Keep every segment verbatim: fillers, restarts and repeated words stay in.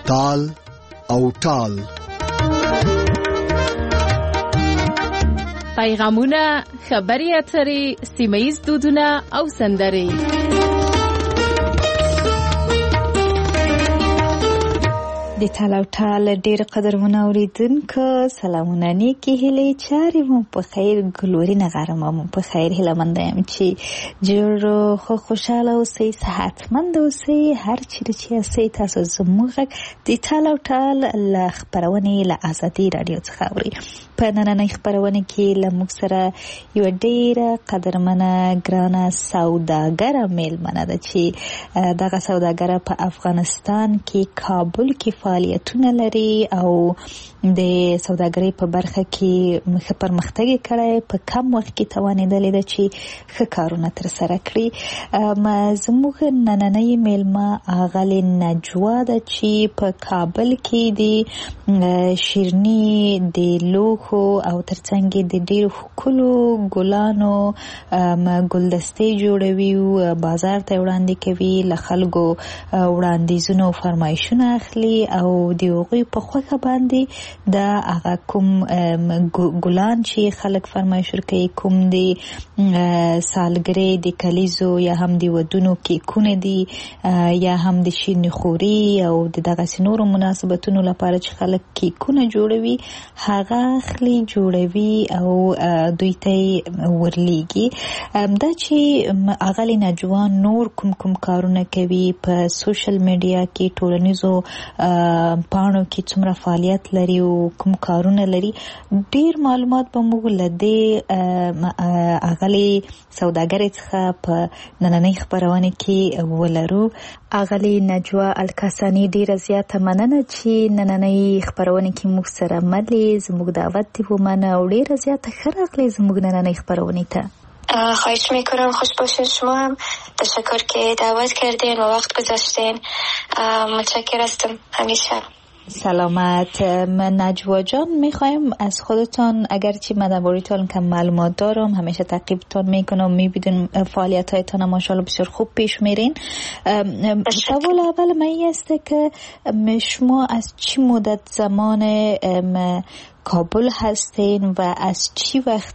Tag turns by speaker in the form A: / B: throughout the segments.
A: تال او ټال.
B: پیغامونه، خبري اترې، سیمه‌ییز دودونه او سندرې.
C: د تالاو ټال ډیر قدرمن اوریدونکو سلامونه نیکی هیله چاري مو په خیر ګلوري نغرم مو په خیر هیله مندم چې جوړ خو خوشاله او سي صحتمند او سي هر چیرې چې سي تاسو زموږ د تالاو ټال ل خبرونه ل ازادي رادیو څخه اوري. په نننۍ خبرونه کې ل موږ سره یو ډیره قدرمنه ګرانه سوداګره میلمنه ده چې دغه سوداګره په افغانستان کې کابل کې فعالیتونه لري او د سوداګرۍ په برخه کې مخ پرمختګ کړي، په کم وخت کې توانیدلې ده چې ښه کارونه تر سره کړي. زموږ نننۍ میلمه اغلې نجوا ده چې په کابل کې د شیرني د لوخو او ترڅنګ د ډېرو ښکلو ګلانو ګلدستې جوړوي او بازار ته وړاندې کوي، له خلکو وړاندیزونه او فرمایشونه اخلي او د هغوی په خوښه باندې دا هغه کوم ګلان چې خلک فرمایش ورکوي، کوم د سالګرې د کلیزو یا هم د ودونو کیکونه دي یا هم د شیریني خوري او د دغسې نورو مناسبتونو لپاره چې خلک کیکونه جوړوي، هغه اخلي جوړوي او دوی ته ورلیږي. دا چې اغلې نجوان نور کوم کوم کارونه کوي په سوشل میډیا کې، ټولنیزو پاڼو کې څومره فعالیت لري او کوم کارونه لري، ډیر معلومات به موږ له دې اغلې سوداګرۍ څخه په نننۍ خبرونه کې ولرو. اغلې نجوا الکاسانی ډیره زیاته مننه چې نننۍ خبرونه کې موږ سره ملي زموږ دعوت دی ومنه او ډیره زیاته ښه راغلی زموږ نننۍ خبرونه ته.
D: خواهش میکنم. خوش باشین. شما هم تشکر که دعوت کردین و وقت گذاشتین. متشکر هستم همیشه.
C: سلامت. من نجوا جان میخوایم از خودتان، اگرچه من درباره‌تان کم معلومات دارم، همیشه تعقیبتان میکنم، میبینم فعالیت هایتان ماشاءالله بسیار خوب پیش میرین. سوال اول من این است که شما از چی مدت زمان کابل هستین و از چی وقت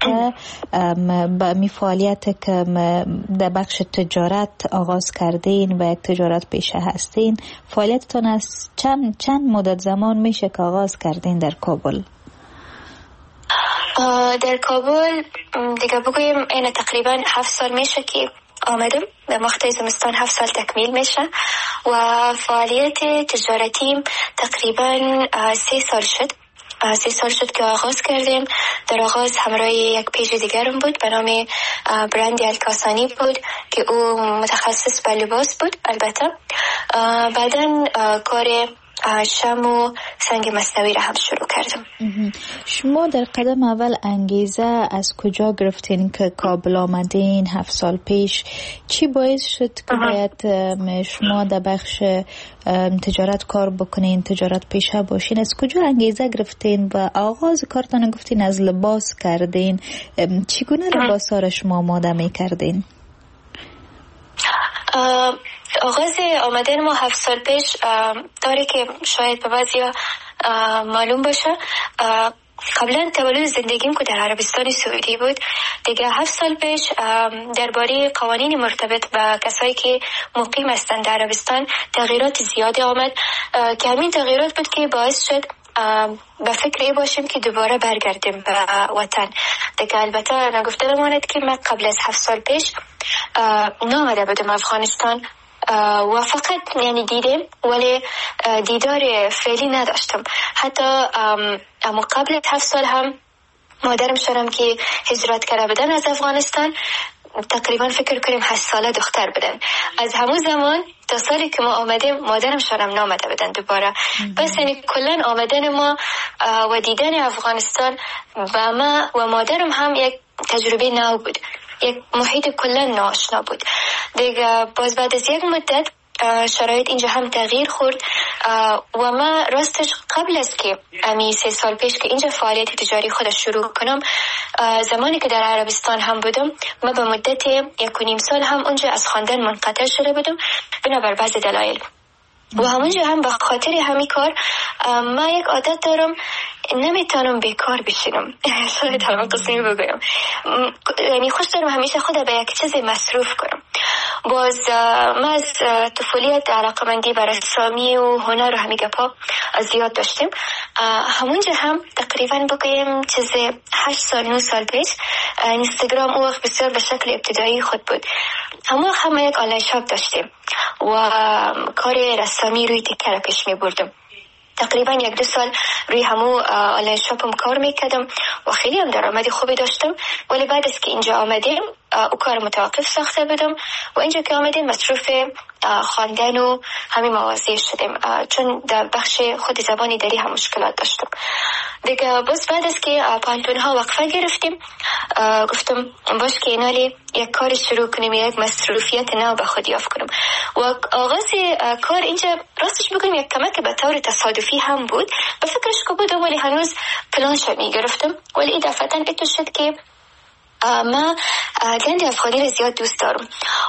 C: با می فعالیت که در بخش تجارت آغاز کردین و یک تجارت پیشه هستین؟ فعالیتتان از چند چند مدت زمان میشه که آغاز کردین در کابل؟
D: در کابل دیگه بگویم این تقریبا هفت سال میشه که آمدم. به مقطع زمستان هفت سال تکمیل میشه و فعالیت تجارتیم تقریبا سه سال شد. سه سال شد که آغاز کردیم. در آغاز همراه یک پیج دیگرم بود به نام برند الکاسانی بود که او متخصص به لباس بود. البته بعداً کار شم و سنگ مصنوعی را هم شروع کردم.
C: شما در قدم اول انگیزه از کجا گرفتین که کابل آمدین هفت سال پیش؟ چی باعث شد که باید شما در بخش تجارت کار بکنین، تجارت پیشه باشین؟ از کجا انگیزه گرفتین و آغاز کارتان گفتین از لباس کردین؟ چگونه لباس ها را شما آماده می کردین؟
D: آغاز آمدن ما هفت سال پیش داره که شاید به بعضیا معلوم باشه. قبلا تولد زندگیم که در عربستان سعودی بود، دیگه هفت سال پیش درباره قوانین مرتبط با کسایی که مقیم هستند در عربستان تغییرات زیادی آمد که همین تغییرات بود که باعث شد به فکر ای باشیم که دوباره برگردیم به وطن. دیگه البته نگفته بماند که من قبل از هفت سال پیش نامده بودم افغانستان و فقط یعنی دیدم ولی دیدار فعلی نداشتم. حتی اما قبل هفت سال هم مادرم شدم که هجرت کرده بودن از افغانستان، تقریبا فکر کنیم هشت ساله دختر بودن. از همون زمان تا سالی که ما آمدیم مادرم شدم نامده بودن دوباره. بس یعنی کلن آمدن ما و دیدن افغانستان و ما و مادرم هم یک تجربه نو بود، یک محیط کلن ناآشنا بود. دیگه باز بعد از یک مدت شرایط اینجا هم تغییر خورد و ما راستش قبل از که امی سه سال پیش که اینجا فعالیت تجاری خودش شروع کنم، زمانی که در عربستان هم بودم ما به مدت یک و نیم سال هم اونجا از خواندن منقطع شده بودم بنابر بعض دلایل. و همونجا هم به خاطر همین کار من یک عادت دارم، نمیتونم بیکار بشینم. شاید الان قسمی بگویم، یعنی خوش دارم همیشه خود به یک چیز مصروف کنم. باز من از طفولیت علاقمندی بر رسامی و هنر و همین گپا زیاد داشتیم. همونجا هم تقریبا بگویم چیز هشت سال نه سال پیش اینستاگرام اون وقت بسیار به شکل ابتدایی خود بود. همون هم یک آنلاین شاپ داشتیم و کار رسامی روی تکه را پیش می بردم. تقریبا یک دو سال روی همو آنلاین شاپم کار میکردم و خیلی هم درآمد خوبی داشتم. ولی بعد از که اینجا آمدیم او کار متوقف ساخته بودم و اینجا که آمدیم مصروف خواندن و همین مواضیع شدیم، چون در بخش خود زبانی دری هم مشکلات داشتم دیگه. باز بعد از که پانتون ها وقفه گرفتیم گفتم باش که اینالی یک کار شروع کنیم، یک مصروفیت نو به خود یافت کنم. و آغاز کار اینجا راستش بگم یک کمک به طور تصادفی هم بود، به فکرش که بودم ولی هنوز پلانش می گرفتم. ولی این دفعتاً اتو شد که ما گند افغانی رو زیاد دوست دارم،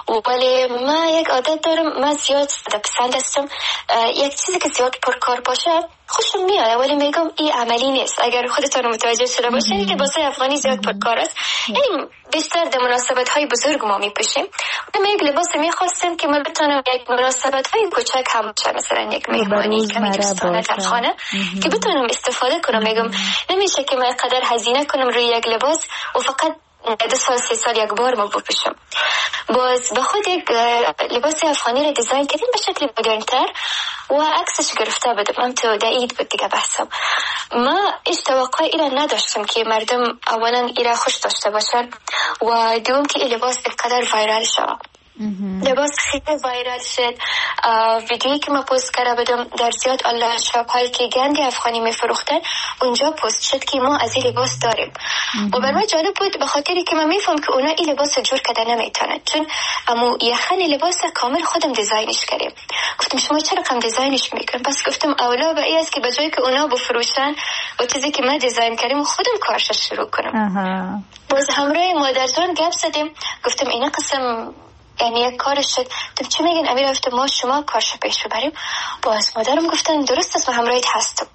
D: ولی ما یک عادت دارم، ما زیاد پسند هستم یک چیزی که زیاد پرکار باشه خوشم میاد، ولی میگم این عملی نیست. اگر خودتون متوجه شده باشین که لباس افغانی زیاد پرکار است، یعنی بیشتر در مناسبت های بزرگ ما میپوشیم. من یک لباس میخواستم که ما بتونم یک مناسبت های کوچک هم باشه، مثلا یک مهمانی کمی دوستانه در خانه که بتونم استفاده کنم. میگم نمیشه که من قدر هزینه کنم روی یک لباس و فقط دو سال سه سال یک بار ما بپوشم. باز به خود یک لباس افغانی را دیزاین کردیم به شکل مدرن‌تر و عکسش گرفته بودم. هم تو در عید بود دیگه بحثم. ما ایش توقع ایران نداشتم که مردم اولا ایران خوش داشته باشن و دوم که این لباس اینقدر وایرال شد. لباس خیلی وایرال شد. ویدیویی که ما پست کرده بودم در زیاد آنلاین شاپ هایی که گند افغانی میفروختن اونجا پست شد که ما از این لباس داریم. و برای من جالب بود به خاطری که من میفهم که اونا این لباس جور کردن نمیتونن، چون امو یخن لباس کامل خودم دیزاینش کردیم. گفتم شما چرا کم دیزاینش میکنم؟ پس گفتم اولا به این است که به جای که اونا بفروشن و چیزی که من دیزاین کردیم خودم کارش شروع کنم. باز همراه مادرجان گپ زدیم، گفتم اینا قسم یعنی یک کارش شد. تو چی میگین امیر؟ گفتم ما شما کارش پیش ببریم. باز مادرم گفتن درست است، من همراهت هستم.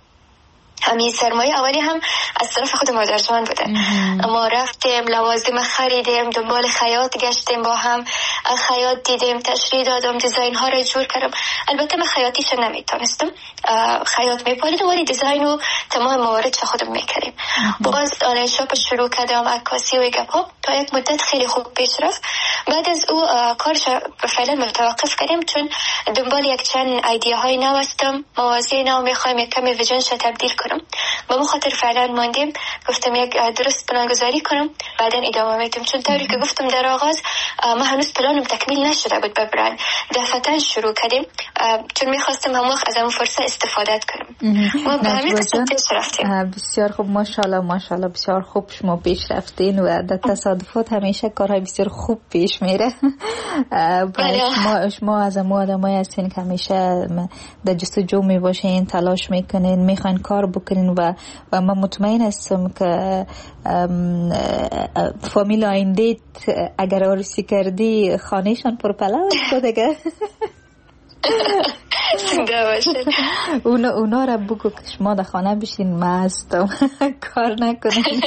D: همین سرمایه اولی هم از طرف خود مادرجان بوده. ما رفتیم لوازم خریدیم، دنبال خیاط گشتیم، با هم خیاط دیدیم، تشریح دادم، دیزاین ها را جور کردم. البته من خیاطیش نمیتونستم، خیاط میپالیدم ولی دیزاین و تمام موارد خودم میکردیم. باز آنلاین شاپ شروع کردم، عکاسی و گپا تا یک مدت خیلی خوب پیش رفت. بعد از او کارش فعلا متوقف کردیم چون دنبال یک چند ایده های نو هستم، مواضیع نو میخوایم یک کمی ویژنش تبدیل کنم. با مو خاطر فعلا ماندیم، گفتم یک درست پلان گذاری کنم بعدا ادامه میدم، چون طوری که گفتم در آغاز ما هنوز پلانم تکمیل نشده بود. ببرن دفعتاً شروع کردیم چون میخواستم هم وقت از اون فرصت استفاده کنم. ما به همین قسمت پیش رفتیم.
C: بسیار خوب، ماشاءالله ماشاءالله بسیار خوب شما پیش رفتین و در تصادفات همیشه کارهای بسیار خوب پیش میره. شما شما از مو آدمایی هستین که همیشه در جستجو میباشین، تلاش میکنین، میخواین کار بکنین و و من مطمئن هستم که فامیل آینده اگر عروسی کردی خانهشان پرپلا است دیگه. اونا اونا را بگو که شما در خانه بشین، من هستم، کار نکنین.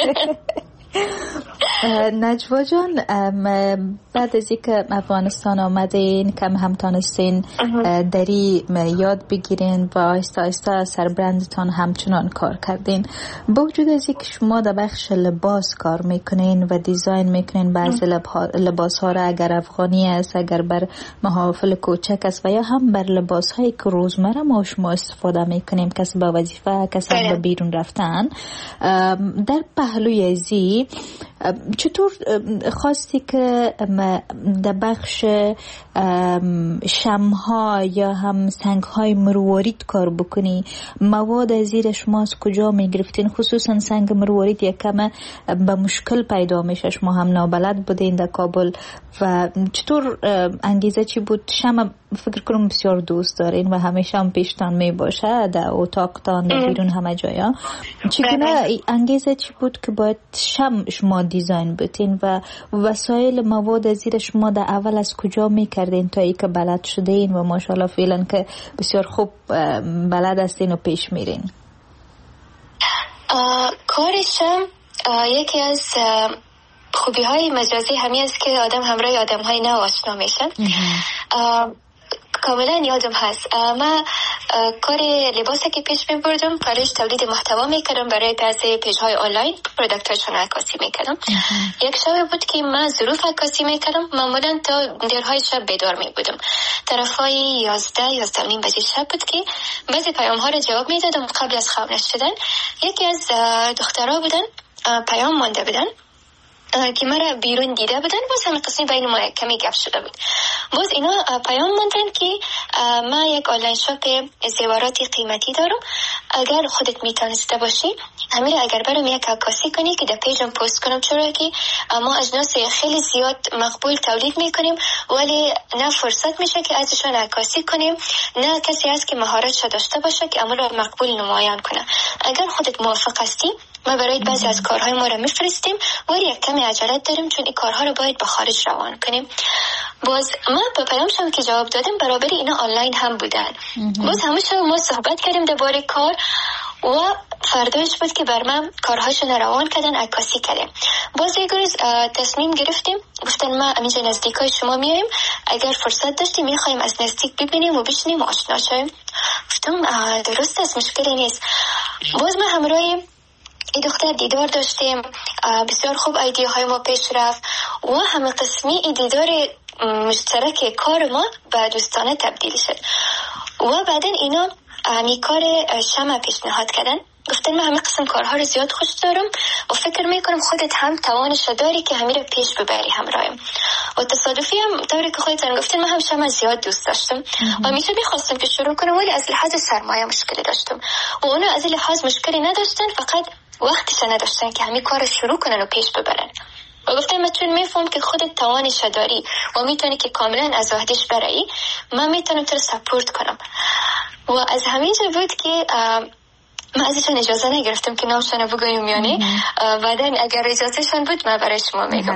C: نجوا جان، بعد از اینکه افغانستان آمدین کم هم تانستین دری یاد بگیرین و آهسته آهسته سربرندتان همچنان کار کردین. با وجود از اینکه شما در بخش لباس کار میکنین و دیزاین میکنین بعضی لباس ها را، اگر افغانی است، اگر بر محافل کوچک است و یا هم بر لباس هایی که روزمره ما شما استفاده میکنیم، کسی به وظیفه، کسی به بیرون رفتن، در پهلوی ازی چطور خواستی که در بخش شمها یا هم سنگهای مروارید کار بکنی؟ مواد زیر شما از کجا می گرفتین؟ خصوصا سنگ مروارید یک کم به مشکل پیدا میشه، شما هم نابلد بودین در کابل و چطور انگیزه چی بود؟ شم فکر کنم بسیار دوست دارین و همیشه هم پیشتان می باشه در اتاقتان، در بیرون، همه جایا. چگونه انگیزه چی بود که باید شم شما دیزاین بودین و وسایل مواد زیر شما در اول از کجا میکردین تا ای که بلد شدین و ماشاءالله فعلا که بسیار خوب بلد هستین و پیش میرین؟
D: کارشم یکی از خوبی های مجازی همین است که آدم همراه آدم های نو آشنا میشن. کاملا یادم هست من کار لباسی که پیش می بردم کارش تولید محتوا میکردم برای بعضی پیج های آنلاین، پروداکت هاشون عکاسی میکردم. یک شب بود که من ظروف عکاسی میکردم، معمولا تا دیرهای شب بیدار می بودم. طرفای یازده یازده نیم بجه شب بود که بعضی پیام ها رو جواب میدادم قبل از خواب نشدن. یکی از دخترها بودن پیام مانده بودن که مرا بیرون دیده بودن، باز همین قسمی بین ما کمی گپ شده بود. باز اینا پیام موندن که ما یک آنلاین شاپ زیورات قیمتی دارم، اگر خودت میتونسته باشی همین اگر برام یک عکاسی کنی که در پیجم پست کنم، چرا که ما اجناس خیلی زیاد مقبول تولید میکنیم ولی نه فرصت میشه که ازشون عکاسی کنیم، نه کسی هست که مهارتش داشته باشه که امر مقبول نمایان کنه. اگر خودت موافق هستی ما برای بعضی از کارهای ما رو میفرستیم ولی یک کمی عجله داریم چون این کارها رو باید به خارج روان کنیم. باز ما به پیامشم که جواب دادم برابری اینا آنلاین هم بودن. باز همش ما صحبت کردیم درباره کار و فرداش بود که بر من کارهاشون روان کردن، عکاسی کردیم. باز یک روز تصمیم گرفتیم، گفتن ما همینجا نزدیکای شما میایم، اگر فرصت داشتیم میخوایم از نزدیک ببینیم و بشینیم و آشنا شویم. گفتم درست است، مشکلی نیست. باز ما همراه این دختر دیدار داشتیم، بسیار خوب ایده های ما پیش رفت و همه قسمی این دیدار مشترک کار ما به دوستانه تبدیل شد. و بعدن اینا همی کار شمع پیشنهاد کردن، گفتن من همه قسم کارها رو زیاد خوش دارم و فکر میکنم خودت هم توانش داری که همین رو پیش ببری همراهم. و تصادفی هم طوری که خودتان گفتن من هم شمع زیاد دوست داشتم و همیشه میخواستم که شروع کنم ولی از لحاظ سرمایه مشکلی داشتم و اونا از لحاظ مشکلی نداشتن، فقط وقتش نداشتن که همین کار شروع کنن و پیش ببرن. و گفتم من چون میفهم که خودت توانش داری و میتونی که کاملا از وحدش برایی، من میتونم تو رو سپورت کنم. و از همینجا بود که من ازشون اجازه نگرفتم که نامشون بگویم، یعنی بعدن اگر اجازهشون بود من برای شما میگم.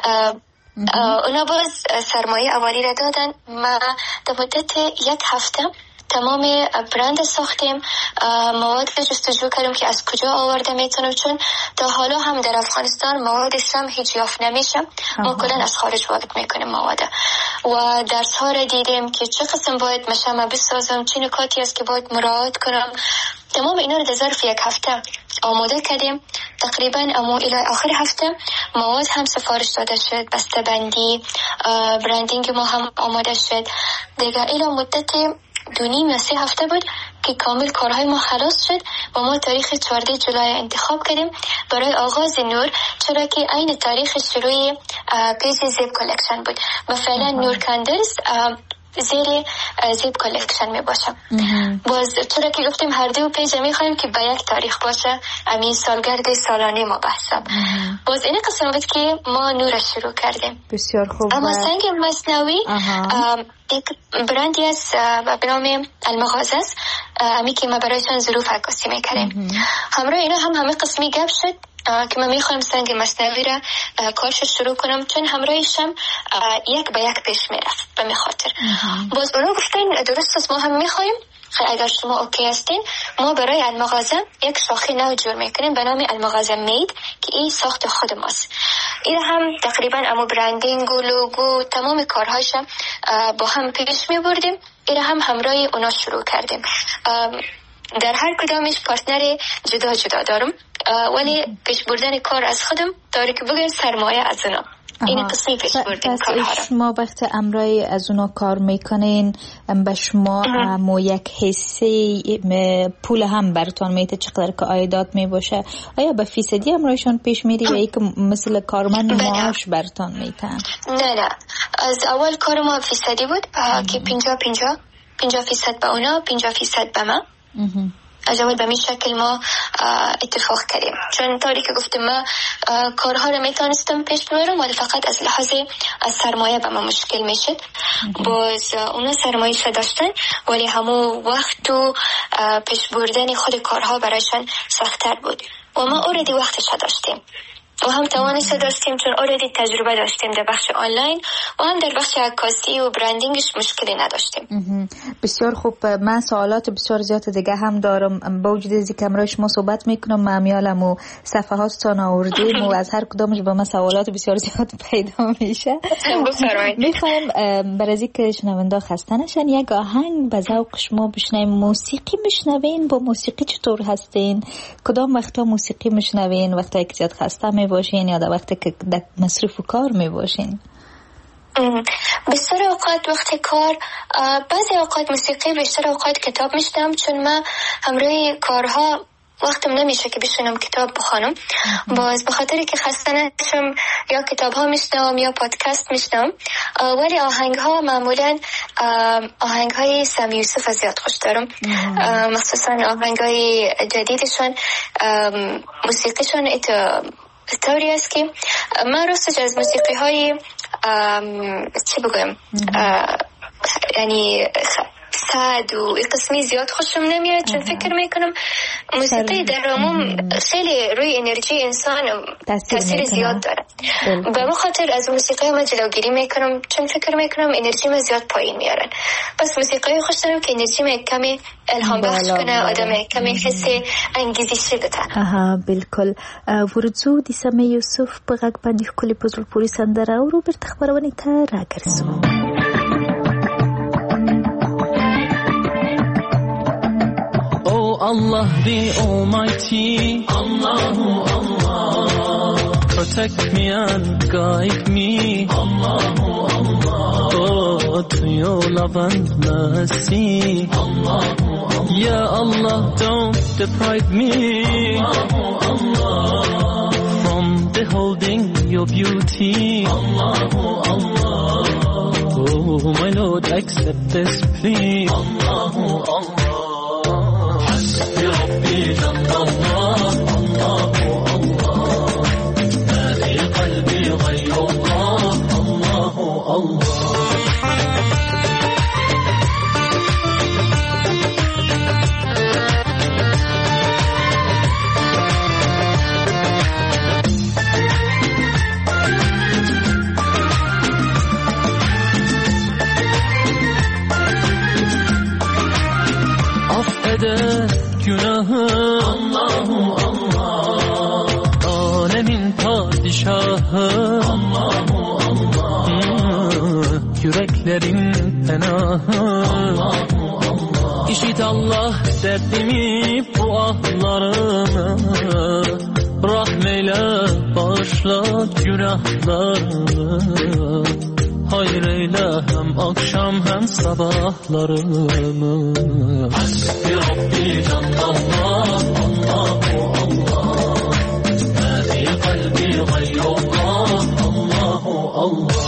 D: اونا باز سرمایه اولی را دادن. ما در مدت یک هفته تمام برند ساختیم، مواد جستجو کردیم که از کجا آورده میتونم، چون تا حالا هم در افغانستان مواد سم هیچ یافت نمیشه، ما کلن از خارج وارد میکنیم مواد. و درس ها را دیدیم که چه قسم باید مشمع بسازم، چه نکاتی است که باید مراعات کنم. تمام اینا رو در ظرف یک هفته آماده کردیم. تقریبا اما الی آخر هفته مواد هم سفارش داده شد، بسته بندی، برندینگ ما هم آماده شد. دیگه الی مدت دو نیم یا سه هفته بود که کامل کارهای ما خلاص شد و ما تاریخ چهاردهم جولای انتخاب کردیم برای آغاز نور، چرا که این تاریخ شروع پیج زیب کلکشن بود. مثلا نور کندلز زیر زیب کلکشن می باشه. باز چرا که گفتیم هر دو پیج می خواهیم که به یک تاریخ باشه، همین سالگرد سالانه ما بحثم. باز این قسم بود که ما نور شروع کردیم.
C: بسیار خوب.
D: اما سنگ مصنوعی یک برندی است به نام المغازه است، همی که ما برایشان ظروف عکاسی میکردیم. همراه اینا هم همه قسمی گپ شد که من میخوایم سنگ مصنوعی را کارش شروع کنم، چون همراهشم یک به یک پیش میرفت به می خاطر. باز اونا گفتن درست است ما هم میخوایم، اگر شما اوکی هستین ما برای المغازه یک شاخه نو جور میکنیم به نام المغازه مید که این ساخت خود ماست. این هم تقریبا امو برندینگ و لوگو تمام کارهاش با هم پیش میبردیم. این هم همراه اونا شروع کردیم. در هر کدامش پارتنر جدا جدا دارم ولی پیش بردن کار از خودم داره که بگم سرمایه از اونا. این قسمی پیش بردیم کارها رو.
C: شما وقت امرای از اونا کار میکنین به شما مو یک حصه پول هم براتون میده چقدر که عایدات میباشه؟ آیا به فیصدی امرایشون پیش میری و یک مثل کارمند معاش براتون میتن؟
D: نه نه، از اول کار ما فیصدی بود که پنجاه پنجاه پنجاه فیصد به اونا پنجاه فیصد به ما. از اول به می شکل ما اتفاق کردیم، چون طوری که گفتم ما کارها رو میتونستم پیش ببرم ولی فقط از لحاظ از سرمایه به ما مشکل میشد. باز اونا سرمایه شد داشتن ولی همو وقت و پیش بردن خود کارها برایشان سخت‌تر بود و ما اوردی وقتش داشتیم. و هم توانش داشتیم چون اوردی تجربه داشتیم در بخش آنلاین و هم در بخش عکاسی و برندینگش مشکلی نداشتیم.
C: بسیار خوب. من سوالات بسیار زیاد دیگه هم دارم. با وجود اینکه امروز شما صحبت میکنم معمیالم و صفحاتتان آوردیم و از هر کدامش با من سوالات بسیار زیاد پیدا میشه. میخوایم برای اینکه شنونده خسته نشن یک آهنگ به ذوق شما بشنویم. موسیقی میشنوین؟ با موسیقی چطور هستین؟ کدام وقتا موسیقی میشنوین؟ وقتی که زیاد خسته میباشین یا در وقتی که در مصروف و کار میباشین؟
D: بیشتر اوقات وقتی کار، بعضی اوقات موسیقی، بیشتر اوقات کتاب میشنم چون من همراه کارها وقتم نمیشه که بشینم کتاب بخونم. باز به خاطری که خسته نشم یا کتاب ها میشنم یا پادکست میشنم. ولی آهنگ ها معمولا آهنگ های سامی یوسف زیاد خوش دارم، مخصوصا آهنگ های جدیدشون. موسیقیشون طوری است که من راستش از موسیقی های چی بگویم یعنی سعد و قسمی زیاد خوشم نمیاد چون فکر میکنم موسیقی در عموم خیلی روی انرژی انسان تاثیر زیاد داره. به من خاطر از موسیقی من جلوگیری میکنم چون فکر میکنم انرژی من زیاد پایین میارن. پس موسیقی خوش دارم که انرژی من کمی الهام بخش کنه، آدم کمی حس انگیزشی بده.
C: آها بالکل. ورزو دی سامی یوسف په غږ باندې ښکلې په زړه پورې سندره اورو. بیرته خپرونې ته راګرځو.
E: Allah the Almighty, Allahu Allah, protect me and guide me, Allahu Allah, oh, to your love and mercy, Allahu Allah, Ya Allah, don't deprive me, Allahu Allah, from beholding your beauty, Allahu Allah, oh my Lord, accept this plea, Allahu Allah. ربي جل الله الله الله ما في قلبي غير الله الله الله Allahu Allah, alemin padişahı, Allahu Allah, yüreklerin penahı, Allahu Allah, işit Allah derdimi bu ahlarımı, rahmeyle bağışla günahlarımı, hayır eyle hem akşam hem sabahlarımı. Hasbi Rabbi Canlallah, Allahu Allah, ma fi kalbi gayrullah, Allahu Allah.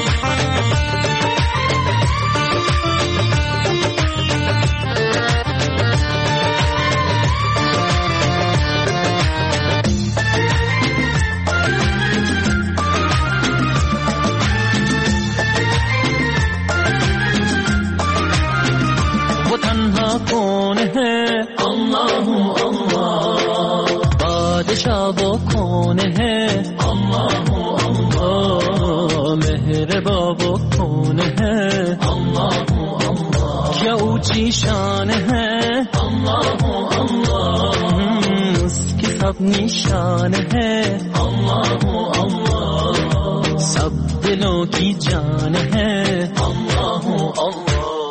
E: कौन है अल्लाह अल्लाह बादशाह वो कौन है अल्लाह अल्लाह मेहरबा वो कौन है अल्लाह अल्लाह क्या ऊंची शान है अल्लाह अल्लाह उसकी सब निशान है अल्लाह अल्लाह सब दिलों की जान है अल्लाह अल्लाह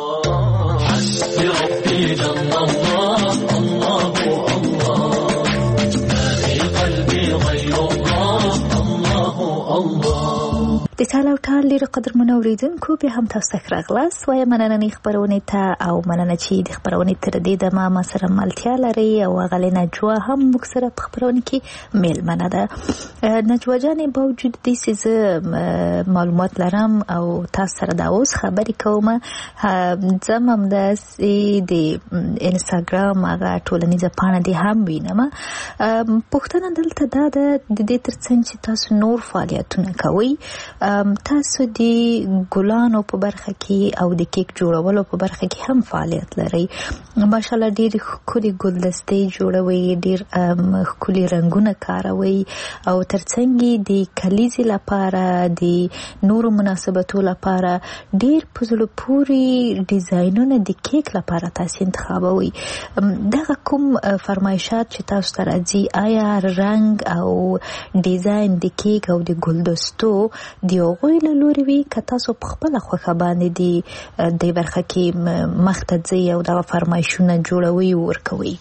E: ربي جل الله الله الله ما في قلبي غير الله الله الله.
C: د تعالی تعالی ډیر قدرمن اوریدونکو به هم تاسو ته راغلاست وای مننه خبرونه ته او مننه چې د خبرونه تر دې د ما ما سره ملتیا لري او غلې نجوا هم موږ سره په خبرونه کې میل منه ده. نجوا جان با وجود دې چې معلومات لرم او تاسو سره دا اوس خبرې کوم زمم د د انستګرام هغه ټولنیزه پاڼه دي هم وینم. پښتنه دلته دا د دې ترڅنګ چې تاسو نور فعالیتونه کوي تاسو تاسو دی ګلانو په برخه کې او د کیک جوړولو په برخه کې هم فعالیت لري. ماشاءالله ډېر ښکلي ګلدستې جوړوي، ډېر ښکلي رنگونه کاروي او ترڅنګ د کلیزې لپاره د نورو مناسبتو لپاره ډېر په زړه پورې ډیزاینونه د کیک لپاره تاسو انتخابوي. دغه کوم فرمایشات چې تاسو ته راځي، آیا رنگ او ډیزاین د کیک او د ګلدستو د هغوی له لوري وي که تاسو په خپله خوښه باندې د دې برخه کې مخته ځئ او دغه فرمایشونه جوړوي و ورکوي؟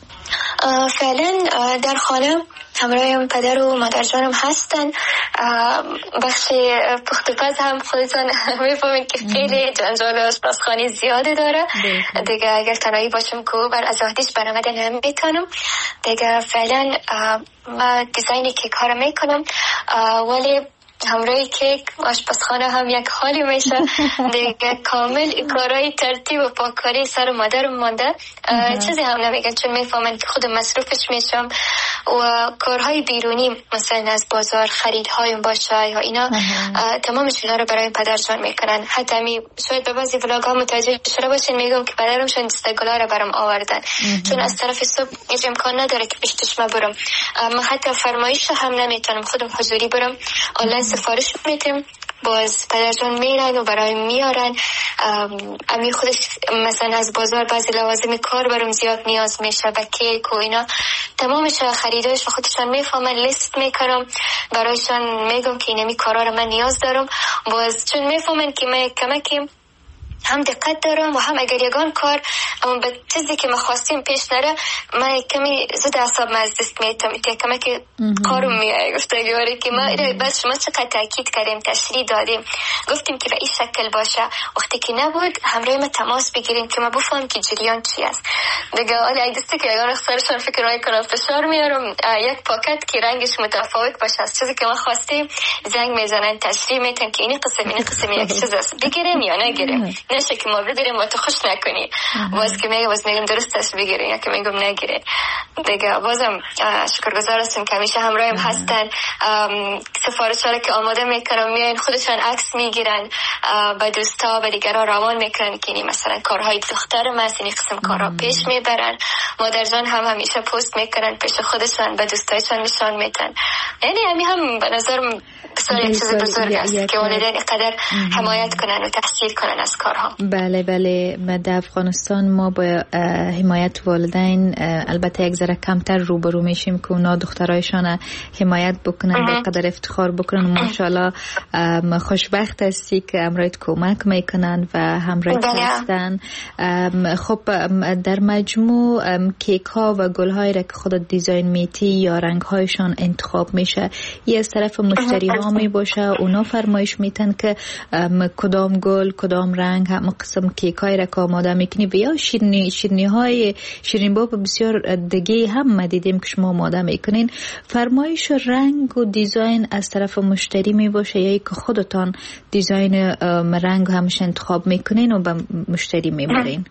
D: فعلا در خانه همراهم پدر و مادر جانم هستن. بخش پخت و پز هم خودتان میفهمید که خیلی جنجال آشپزخانه زیاده داره دیگه. اگر تنهایی باشم که بر از وحدیش برآمده نمیتونم دیگه. فعلا ما دیزاین کیک ها رو میکنم، ولی همراهی کیک آشپزخانه هم یک حالی میشه دیگه. کامل کارهای ترتیب و پاککاری سر مادرم مانده، چیزی هم نمیگن چون میفهمن که خود مصروفش میشم. و کارهای بیرونی مثلا از بازار خریدهایم باشه یا اینا تمامش اینا رو برای پدرجان میکنن. حتی می شاید به بعضی ولاگ ها متوجه شده باشین میگم که پدرمشون دستگلا رو برام آوردن چون از طرف صبح هیچ امکان نداره که پیش چشمه برم. من حتی فرمایش هم نمیتونم خودم حضوری برم، آنلاین سفارش میتیم، باز پدرجان میرن و برای میارن. امی خودش مثلا از بازار بعضی لوازم کار برام زیاد نیاز میشه و کیک و اینا تمامش خریدایش و خودشان میفهمن، لیست میکنم برایشان میگم که اینمی کارا رو من نیاز دارم. باز چون میفهمن که من کمکی هم دقت دارم و هم اگر یگان کار اما به چیزی که ما خواستیم پیش نره من کمی زود اعصاب من از دست میتم که کمی که کارم میای گفتگواری که ما بس شما چقدر تاکید کردیم تشریح دادیم گفتیم که به این شکل باشه. وقتی که نبود همراه ما تماس بگیریم که ما بفهم که جریان چی است دیگه. حالا یک دستی که یگان اختارشان فکر رای کنم فشار میارم یک پاکت که رنگش متفاوت باشه از چیزی که ما خواستیم زنگ میزنن تشریح میتن که این قسم این قسم یک چیز است بگیریم یا نگیریم، نشه که ما بگیریم و تو خوش نکنی. باز که میگم باز میگم درست است بگیریم یا که میگم نگیریم دیگه. بازم شکرگزار هستم که همیشه همراهم هستن. سفارش‌ها که آماده میکنم میان خودشان عکس میگیرن به دوستا به دیگران روان میکنن که مثلا کارهای دخترم است این قسم کارها پیش میبرن. مادرجان هم همیشه پست میکنن پیش خودشان به دوستایشان نشان میدن. یعنی همین هم به نظرم بسیار یک چیز بزرگ است که والدین قدر حمایت کنن و تحصیل کنن از کارها.
C: بله بله. در افغانستان ما با حمایت والدین البته یک ذره کمتر روبرو میشیم که اونا دخترایشان حمایت بکنن و قدر افتخار بکنن. ماشاءالله خوشبخت هستی که همراهت کمک میکنن و همراهت هستن. خب در مجموع کیک ها و گل هایی را که خودت دیزاین میتی یا رنگ هایشان انتخاب میشه یه از طرف مشتری ها می باشه اونا فرمایش میتن که کدام گل کدام رنگ هم قسم کیک های را که آماده میکنی و یا شیرینی شیرینی های شیرین باب بسیار دیگه هم ما دیدیم که شما آماده میکنین. فرمایش رنگ و دیزاین از طرف مشتری می باشه یا که خودتان دیزاین رنگ همش انتخاب میکنین و به مشتری میبرین؟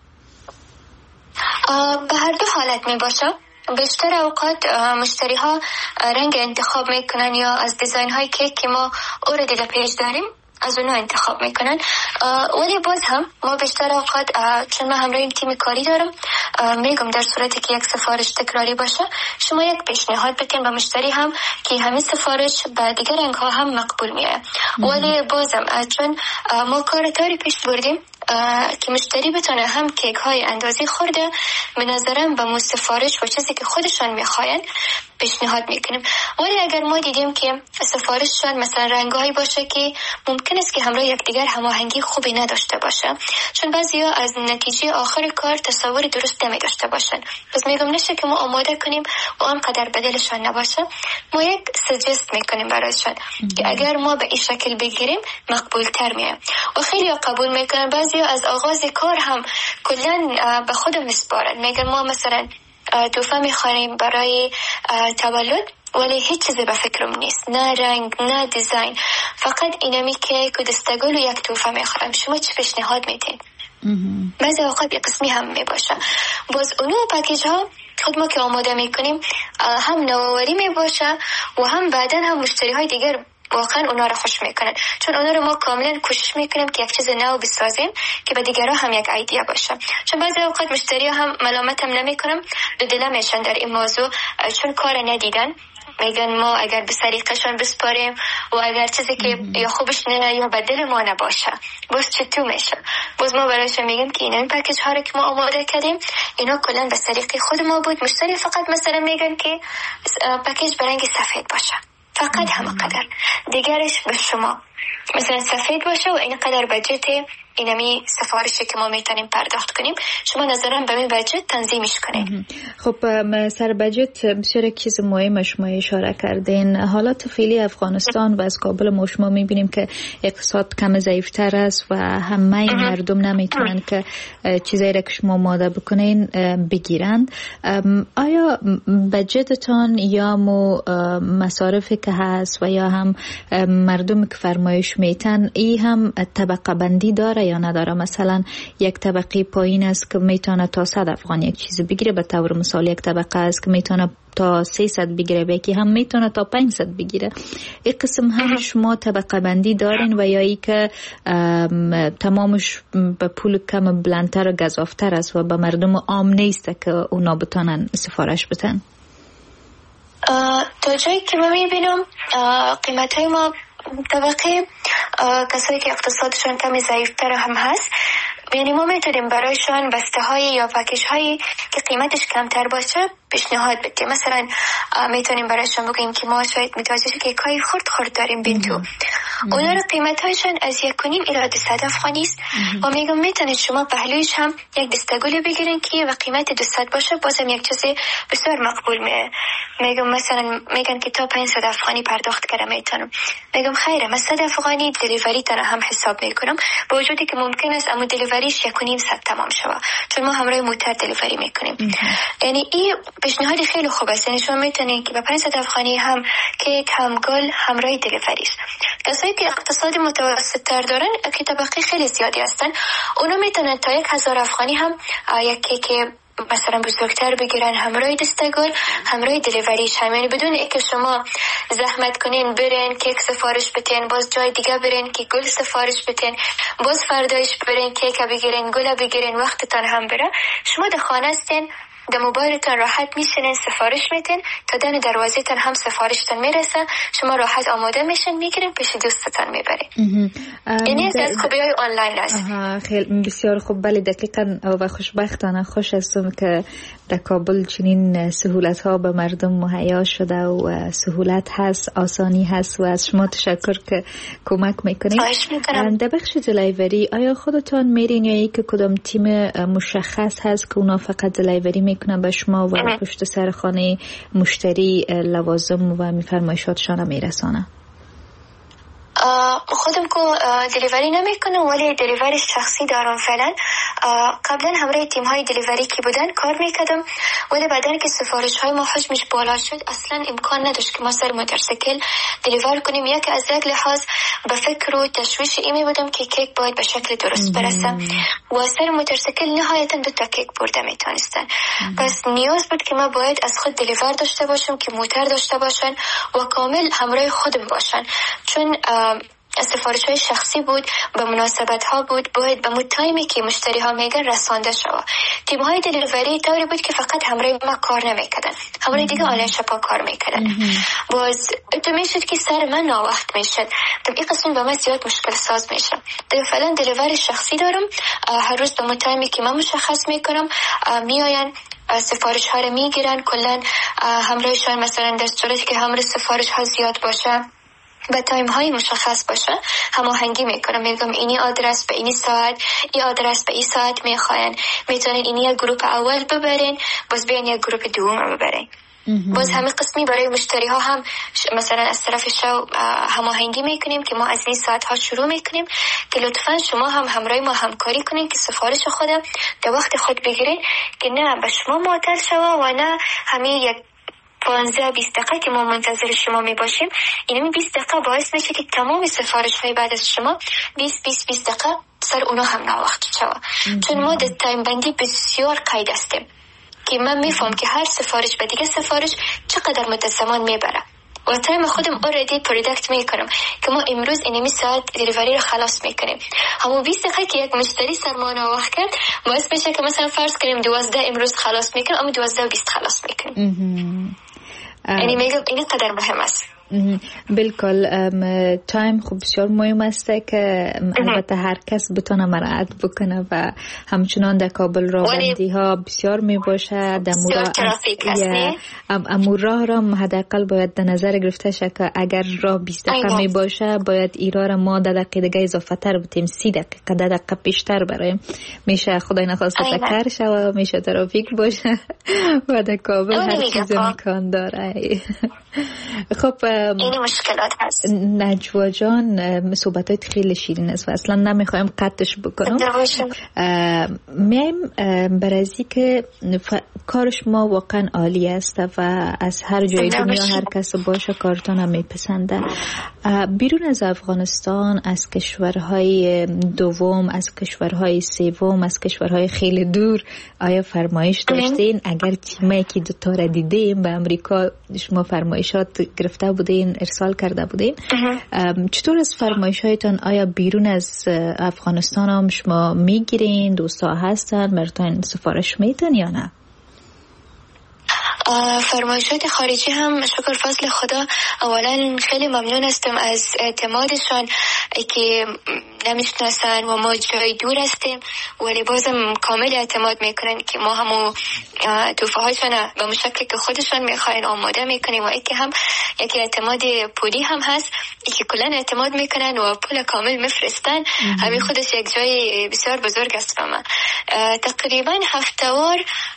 D: به هر دو حالت می باشه. بیشتر اوقات مشتری ها رنگ انتخاب میکنن یا از دیزاین های کیک که ما اوردی در پیج داریم از اونها انتخاب میکنن. ولی باز هم ما بیشتر اوقات چون من همراه این تیم کاری دارم میگم در صورتی که یک سفارش تکراری باشه شما یک پیشنهاد بکنید به مشتری هم که همین سفارش به دیگر رنگ ها هم مقبول میاد. ولی بازم چون ما کار داری پیش بردیم که مشتری بتونه هم کیک های اندازی خورده به نظرم به مو سفارش و چیزی که خودشان میخواین پیشنهاد میکنیم. ولی اگر ما دیدیم که سفارششان مثلا رنگایی باشه که ممکن است که همراه یکدیگر هماهنگی خوبی نداشته باشه چون بعضیا از نتیجه آخر کار تصور درست نمی داشته باشن، پس میگم نشه که ما آماده کنیم و آنقدر بدلشان نباشه. ما یک سجست میکنیم برایشان که اگر ما به این شکل بگیریم مقبول تر میه و خیلی قبول میکنن. بعضیا از آغاز کار هم کلا به خودم میسپارن میگن ما مثلا تحفه میخوانیم برای تولد ولی هیچ چیزی به فکرم نیست، نه رنگ نه دیزاین، فقط اینمی که دستگل و یک تحفه میخوام، شما چه پیشنهاد میدین؟ بعضی اوقات یک قسمی هم میباشه. باز اونو پکیج ها خود ما که آماده میکنیم هم نوآوری میباشه و هم بعدن هم مشتری های دیگر واقعا اونا رو خوش میکنن، چون اونا رو ما کاملا کوشش میکنیم که یک چیز نو بسازیم که به دیگران هم یک ایده باشه. چون بعضی اوقات مشتری هم ملامت هم نمیکنم، دو دل میشن در این موضوع، چون کار ندیدن، میگن ما اگر به سلیقه‌شان بسپاریم و اگر چیزی که یا خوبش نه یا به دل ما نباشه باز چطور میشه. باز ما برایشون میگیم که این پکیج ها رو که ما آماده کردیم اینا کلا به سلیقه خود ما بود، مشتری فقط مثلا میگن که پکیج به رنگ سفید باشه، فقط همه قدر، دیگرش به شما مثلا سفید باشه و این قدر بجت اینمی سفارشی که ما میتونیم پرداخت کنیم، شما نظرم به این بجت تنظیمش کنین.
C: خب سر بجت بسیار چیز مهم شما اشاره کردین. حالات فعلی افغانستان و از کابل ما شما میبینیم که اقتصاد کم ضعیفتر است و همه مردم نمیتونن که چیزایی را که شما آماده بکنین بگیرند. آیا بجتتان یا مو مصارفی که هست و یا هم مردم که فرمایش میتن ای هم طبقه بندی داره یا نداره؟ مثلا یک طبقه پایین است که میتونه تا صد افغان یک چیز بگیره، به طور مثال یک طبقه است که میتونه تا سیصد بگیره، بیکی هم میتونه تا پانصد بگیره. این قسم هم شما طبقه بندی دارین و یا ای که تمامش به پول کم بلندتر و گزافتر است و به مردم عام نیست که اونا بتانن سفارش بتن؟
D: تا جایی که من میبینم قیمت های ما طبقه کسایی که اقتصادشون کمی ضعیفتر هم هست، یعنی ما میتونیم برایشان بسته های یا پکیج هایی که قیمتش کمتر باشه پیشنهاد بدیم. مثلا میتونیم برایشان بگیم که ما شاید متوجه که کای خورد خورد داریم بینتو، اونا رو قیمت هایشان از یک کنیم الی دوصد افغانی است و میگم میتونید شما پهلویش هم یک دستگلی بگیرین که و قیمت دوصد باشه، بازم یک چیزی بسیار مقبول میه. میگم مثلا میگن که تا پانصد افغانی پرداخت کردم، میتونم میگم خیره من صد افغانی دلیوری تنها هم حساب میکنم، با وجودی که ممکن است اما دلیوریش یک و نیم صد تمام شوه، چون ما همراه موتر دلیوری میکنیم. یعنی این پیشنهادی خیلی خوب است، یعنی شما میتونید که با پانصد افغانی هم کیک هم گل همراه دلیوریش. کسایی که اقتصاد متوسط تر دارن که طبقه خیلی زیادی هستن، اونا میتونن تا یک هزار افغانی هم یک کیک مثلا بزرگتر بگیرن همراه دستگل همراه دلیوریش هم، یعنی بدون اینکه شما زحمت کنین برین کیک سفارش بتین، باز جای دیگه برین که گل سفارش بتین، باز فردایش برین کیک بگیرین گل بگیرین، وقتتان هم بره. شما در خانه هستین، در موبایلتان راحت میشینین سفارش میتین، تا دم دروازه‌تان هم سفارشتان میرسه، شما راحت آماده میشین میگیرین پیش دوستتان میبرین. یعنی از خوبی‌های آنلاین است.
C: خیلی بسیار خوب. بله دقیقاً و خوشبختانه خوش هستم که در کابل چنین سهولت ها به مردم مهیا شده و سهولت هست، آسانی هست و از شما تشکر که کمک میکنید.
D: خواهش میکنم.
C: در بخش دلیوری آیا خودتان میرین یا یک کدام تیم مشخص هست که اونا فقط دلیوری میکنن به شما و پشت سر خانه مشتری لوازم و میفرمایشاتشان میرسانه؟
D: خودم که دلیوری نمیکنم ولی دلیوری شخصی دارم فعلا. قبلا همراه تیم های دلیوری که بودن کار میکردم، ولی بعدن که سفارش های ما حجمش بالا شد اصلا امکان نداشت که ما سر موتورسیکل دلیور کنیم. یک از یک لحاظ به فکر و تشویش ایمی بودم که کیک باید به شکل درست برسه و سر موتورسیکل نهایتا دو تا کیک برده میتونستن. پس نیاز بود که ما باید از خود دلیور داشته باشم که موتور داشته باشن و کامل همراه خودم باشن، چون سفارش های شخصی بود، به مناسبت ها بود، باید به متایمی که مشتری ها میگن رسانده شود. تیم های دلیوری طوری بود که فقط همراه ما کار نمیکردن، همراه دیگه آنلاین شپا کار میکردن. باز تو میشد که سر من ناوقت میشد، تو این قسم به من زیاد مشکل ساز میشه. دیگه فعلا دلیوری شخصی دارم، هر روز به متایمی که من مشخص میکنم میاین سفارش ها رو میگیرن، کلا همراهشان مثلا در صورتی که همراه سفارش ها زیاد باشه به تایم های مشخص باشه هماهنگی میکنم، میگم اینی آدرس به اینی ساعت، این آدرس به این ساعت میخواین، میتونین اینی یک گروپ اول ببرین باز بیان یک گروپ دوم ببرین. باز همین قسمی برای مشتری ها هم مثلا از طرف شو هماهنگی میکنیم که ما از این ساعت ها شروع میکنیم که لطفا شما هم همراه ما همکاری کنین که سفارش خودم در وقت خود بگیرین که نه به شما معطل شوه و نه همین یک پانزده بیست دقیقه که ما منتظر شما می باشیم. اینمی بیست دقیقه باعث میشه که تمام سفارش های بعد از شما بیست بیست بیست دقیقه سر اونا هم ناوقت شوه، چون ما در تایم بندی بسیار قید هستیم که من میفهم که هر سفارش به دیگه سفارش چقدر مدت زمان میبره. و تایم خودم اوردی پروداکت میکنم که ما امروز اینمی ساعت دلیوری رو خلاص میکنیم. همون بیست دقیقه که یک مشتری سرمانه وقت کرد باعث میشه که مثلا فرض کنیم دوازده امروز خلاص میکنیم اما دوازده و بیست خلاص میکنیم. یعنی میگم این قدر مهم است.
C: بالکل تایم خوب بسیار مهم است که البته هر کس بتونه مراعات بکنه و همچنان در کابل راهبندی ها بسیار می باشه. در امور راه را حداقل باید در نظر گرفته شه که اگر راه بیست دقیقه می باشه باید ایرا را ما در دقیقه دیگه اضافه تر بتیم، سی دقیقه در دقیقه پیشتر برایم. میشه خدای نخواسته تکر شه و میشه ترافیک باشه و در کابل هر چیز امکان داره. خب
D: این مشکلات هست.
C: نجوا جان صحبتات خیلی شیرین است و اصلا نمیخوایم قطعش بکنم. میم برازی که ف... کارش ما واقعا عالی است و از هر جای دنیا هر کس باشه کارتون هم میپسنده. بیرون از افغانستان، از کشورهای دوم، از کشورهای سوم، از کشورهای خیلی دور آیا فرمایش داشتین؟ اگر تیمایی که دوتا را دیدیم به امریکا شما فرمایشات گرفته بودین، ارسال کرده بودین، چطور از فرمایشاتون آیا بیرون از افغانستان هم شما میگیرین؟ دوستا هستن براتون سفارش میتن یا نه؟
D: فرمایشات خارجی هم شکر فضل خدا اولا خیلی ممنون هستم از اعتمادشان که نمیشناسن و ما جای دور هستیم ولی بازم کامل اعتماد میکنن که ما همو توفه هایشان به مشکلی که خودشان میخواین آماده میکنیم و ایکی هم یکی اعتماد پولی هم هست که کلن اعتماد میکنن و پول کامل میفرستن. همین خودش یک جای بسیار بزرگ است و من تقریبا هفتهوار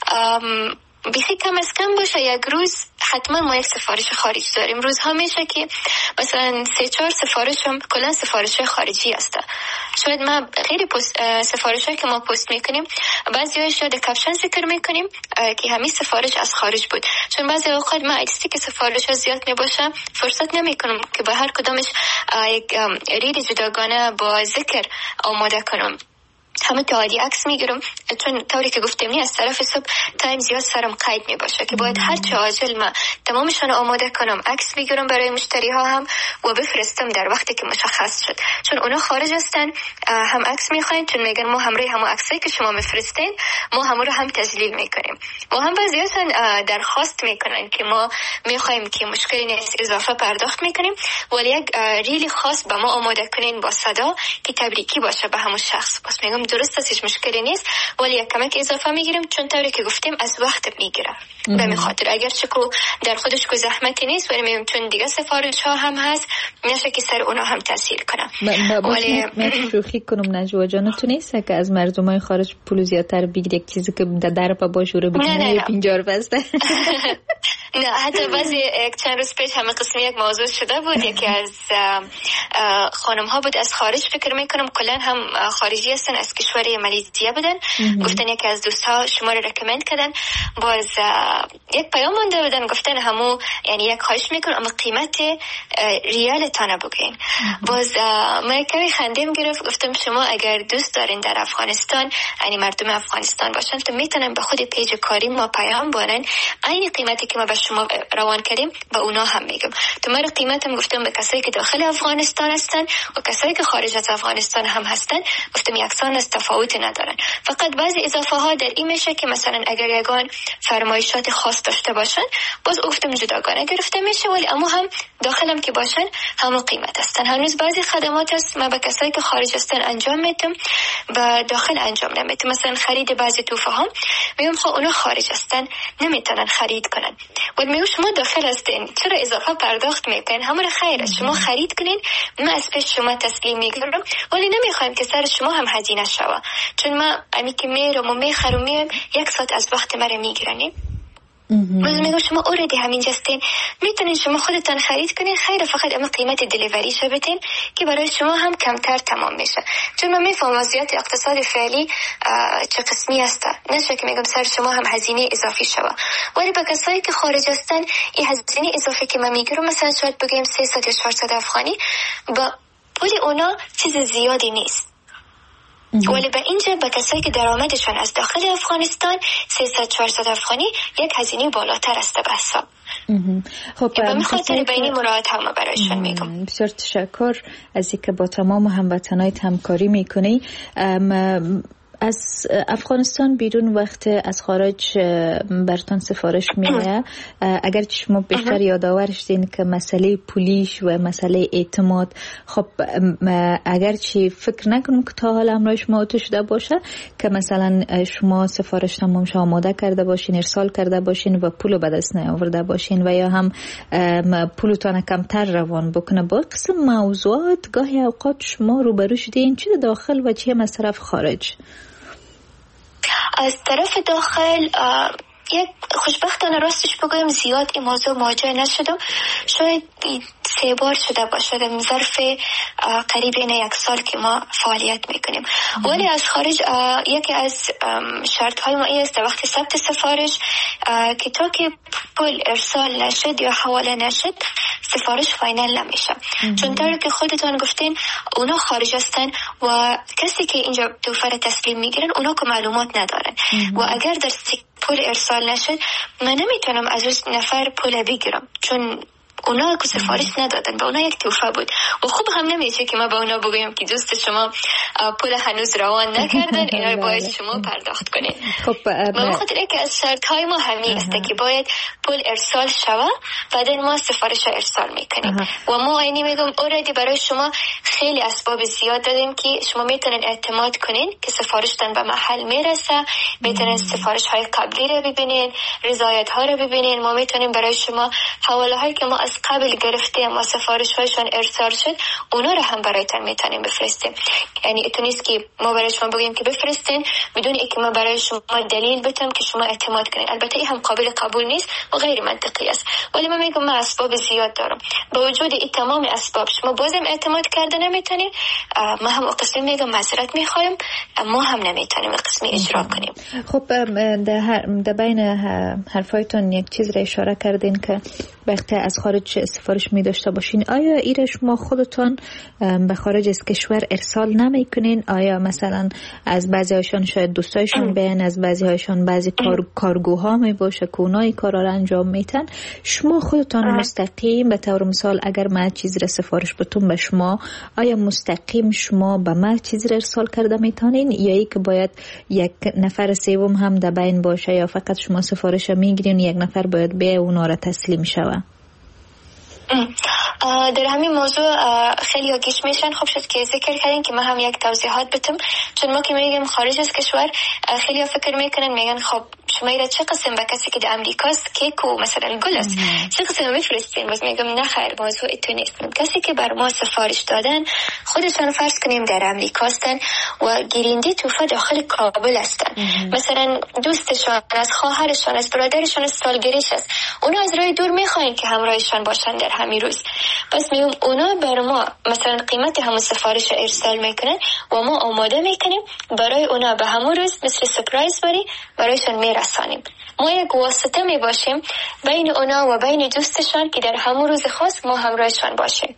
D: بیخی کم از کم باشه یک روز حتما ما یک سفارش خارجی داریم. روزها میشه که مثلا سه چهار سفارش هم کلا سفارش خارجی هسته. شاید ما خیلی سفارش هایی که ما پست میکنیم بعضی هایش رو در کپشن ذکر میکنیم که همین سفارش از خارج بود، چون بعضی اوقات ما ایستی که سفارش ها زیاد میباشه فرصت نمیکنم که به هر کدامش یک رید جداگانه با ذکر آماده کنم. همه تعادی عکس میگیرم چون طوری که گفتم نی از طرف صبح تایم زیاد سرم قید میباشه که باید هر چه عاجل ما تمامشان آماده کنم، عکس میگیرم برای مشتری ها هم و بفرستم در وقتی که مشخص شد، چون اونا خارج هستن هم عکس میخواین، چون میگن ما همراه همون عکسایی که شما میفرستین ما همو رو هم تذلیل میکنیم و هم بعضیاتون درخواست میکنن که ما میخوایم که مشکلی نیست اضافه پرداخت میکنیم ولی یک ریلی خاص به ما آماده کنین با صدا که تبریکی باشه به همون شخص. پس میگم درست است، هیچ مشکلی نیست ولی یک کمک اضافه میگیریم چون طوری که گفتیم از وقت میگیره. به همین خاطر اگر چکو در خودش کو زحمتی نیست ولی میگم چون دیگه سفارش ها هم هست نشه که سر اونا هم تاثیر کنه.
C: ولی من شوخی کنم نجوا جان تو نیست که از مردمای خارج پول زیادتر بگیری یک چیزی که در در پا باشه رو بگیری پنجاه بسته.
D: نه حتی بعضی یک چند روز پیش همه قسمی یک موضوع شده بود، یکی از خانم ها بود از خارج فکر میکنم کلا هم خارجی هستن از کشور مالزی بودن، گفتن یکی از دوستها شما رو رکمند کردن، باز یک پیام مونده بودن گفتن همو یعنی یک خواهش میکنم اما قیمت ریال تانه بگین. باز من کمی خندیم گرفت، گفتم شما اگر دوست دارین در افغانستان یعنی مردم افغانستان باشن تو میتونن به خود پیج کاری ما پیام بانن این قیمتی که ما به شما روان کردیم به اونا هم میگم. تو من قیمتم گفتم به کسایی که داخل افغانستان هستن و کسایی که خارج از افغانستان هم هستن گفتم یکسان است، تفاوتی ندارن، فقط بعضی اضافه ها در این میشه که مثلا اگر یگان فرمایشات خاص داشته باشن باز گفتم جداگانه گرفته میشه ولی اما هم داخلم که باشن همون قیمت هستن. هنوز بعضی خدمات هست ما به کسایی که خارج هستن انجام میدم و داخل انجام نمیدم، مثلا خرید بعضی توفه ها میگم خب اونا خارج هستن نمیتونن خرید کنن ولی میگم شما داخل هستین چرا اضافه پرداخت میکنین؟ همون خیره شما خرید کنین ما از پیش شما تسلیم میگیرم ولی نمیخوایم که سر شما هم هزینه شوه، چون ما امی که میرم و میخرم میرم یک ساعت از وقت مرا میگیرنیم. من میگم شما اوردی همین جستین میتونین شما خودتان خرید کنین خیره، فقط اما قیمت دلیوری شو بدین که برای شما هم کمتر تمام میشه، چون من میفهم وضعیت اقتصادی فعلی چه قسمی هسته، نشه که میگم سر شما هم هزینه اضافی شوه ولی به کسایی که خارج هستن این هزینه اضافی که من میگیرم مثلا شاید بگیم سیصد یا چهارصد افغانی با پول اونا چیز زیادی نیست. ولی به اینجا به کسایی که درآمدشان از داخل افغانستان سیصد چهارصد افغانی یک هزینه بالاتر است به حساب.
C: خب
D: به خاطر بینی مراعات هم برایشان میگم.
C: بسیار تشکر از اینکه با تمام هموطنایت همکاری میکنی. از افغانستان بیرون وقت از خارج برتان سفارش میه، اگر شما بیشتر یادآورش دین که مسئله پولیش و مسئله اعتماد، خب اگر چی فکر نکنم که تا حالا امرای شما تو شده باشه که مثلا شما سفارش تمام شما آماده کرده باشین، ارسال کرده باشین و پولو به دست نیاورده باشین و یا هم پولتان کمتر روان بکنه. با قسم موضوعات گاهی اوقات شما روبرو شدین چه داخل و چه از طرف خارج؟
D: از طرف داخل یک خوشبختانه راستش بگویم زیاد این موضوع مواجه نشدم. شاید سه بار شده باشه در ظرف قریب این یک سال که ما فعالیت میکنیم. ولی از خارج یکی از شرط های ما این است وقتی ثبت سفارش که تا که پول ارسال نشد یا حواله نشد سفارش فاینال نمیشه، چون طوری که خودتان گفتین اونا خارج هستن و کسی که اینجا توفر تسلیم میگیرن اونا که معلومات ندارن و اگر در پول ارسال نشد من نمیتونم از اون نفر پول بگیرم، چون اونا که سفارش ندادن، به اونا یک توفه بود و خوب هم نمیشه که ما به اونا بگویم که دوست شما پول هنوز روان نکردن اینا رو باید شما پرداخت کنید.
C: خب
D: به خاطر اینکه از شرط های ما همین است که باید پول ارسال شود بعدن ما سفارش ارسال میکنیم و ما اینی میگم اوردی برای شما خیلی اسباب زیاد دادیم که شما میتونین اعتماد کنین که سفارشتان به محل میرسه، میتونین سفارش های قبلی رو ببینین، رضایت ها رو ببینین. ما میتونیم برای شما حواله هایی که ما از قبل گرفتیم و سفارش هایشان ارسال شد اونا رو هم برایتان میتونیم بفرستیم. یعنی اتو نیست که ما برای شما بگیم که بفرستین بدون اینکه ما برای شما دلیل بتم که شما اعتماد کنین. البته این هم قابل قبول نیست و غیر منطقی است، ولی من میگم من اسباب زیاد دارم. با وجود این تمام اسباب شما بازم اعتماد کرده نمیتونین، ما هم قسمی میگم معذرت میخوایم، ما هم نمیتونیم قسمی اجرا کنیم.
C: خب در بین حرفایتون یک چیز را اشاره کردین که وقتی از خارج سفارش می داشته باشین، آیا ایره شما خودتان به خارج از کشور ارسال نمی کنین؟ آیا مثلا از بعضی هایشان شاید دوستایشان بیان، از بعضی هایشان بعضی کار، کارگوها می باشه که اونایی کارا را انجام میتن، شما خودتان مستقیم به طور مثال اگر ما چیز را سفارش بتون به شما، آیا مستقیم شما به ما چیز را ارسال کرده میتونین یا ای که باید یک نفر سوم هم در بین باشه یا فقط شما سفارش میگیرین یک نفر باید به اونا را تسلیم شوه؟
D: در همین موضوع خیلی ها گیش میشن. خوب شد که ذکر کردین که ما هم یک توضیحات بتم، چون ما که میگیم خارج از کشور خیلی ها فکر میکنن میگن خب شما ایره چه قسم به کسی که در امریکاست کیک و مثلا گل است چه قسم میفرستین؟ باز میگم نه خیر، موضوع اتو نیست. کسی که بر ما سفارش دادن خودشان فرض کنیم در امریکاستن و گیرنده توفه داخل کابل هستن، مثلا دوستشان از خواهرشان از برادرشان از سالگریش است، اونا از راه دور میخواین که همراهشان باشن در همین روز. پس میگم اونا بر ما مثلا قیمت همون سفارش ارسال میکنن و ما آماده میکنیم برای اونا به همون روز مثل سپرایز بری برایشان میرسانیم. ما یک واسطه میباشیم بین اونا و بین دوستشان که در همون روز خاص ما همراهشان باشیم.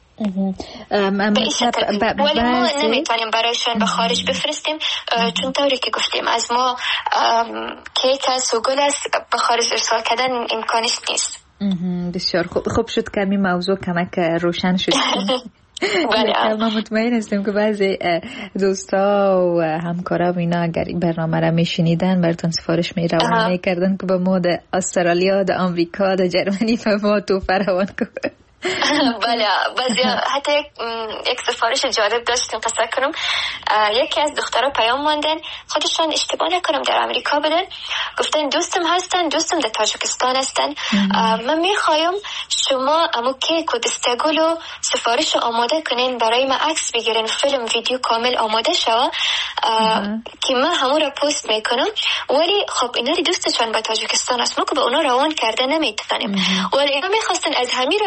D: ولی ما نمیتونیم برایشان به خارج بفرستیم، چون طوری که گفتیم از ما کیک است و گل است به خارج ارسال کردن امکانش نیست.
C: بسیار خوب. خوب شد که این موضوع کمک روشن شد. بله ما مطمئن هستیم که بعضی دوستا و همکارا و اینا اگر این برنامه را میشنیدن براتون سفارش میروان میکردن که به ما در استرالیا، در آمریکا، در جرمنی به ما توفه روان کنه.
D: بله بعضی حتی یک سفارش جالب داشتیم قصه کنم. یکی از دخترها پیام ماندن خودشان اشتباه نکنم در امریکا بدن، گفتن دوستم هستن، دوستم در تاجیکستان هستن، من میخوایم شما امو کیک و دستگل و سفارش آماده کنین برای ما عکس بگیرین، فیلم ویدیو کامل آماده شوه که من همون را پست میکنم. ولی خب اینا دوستشان به تاجیکستان است، ما که به اونا روان کرده نمیتونیم، ولی اینا میخواستن از همین را تجلیل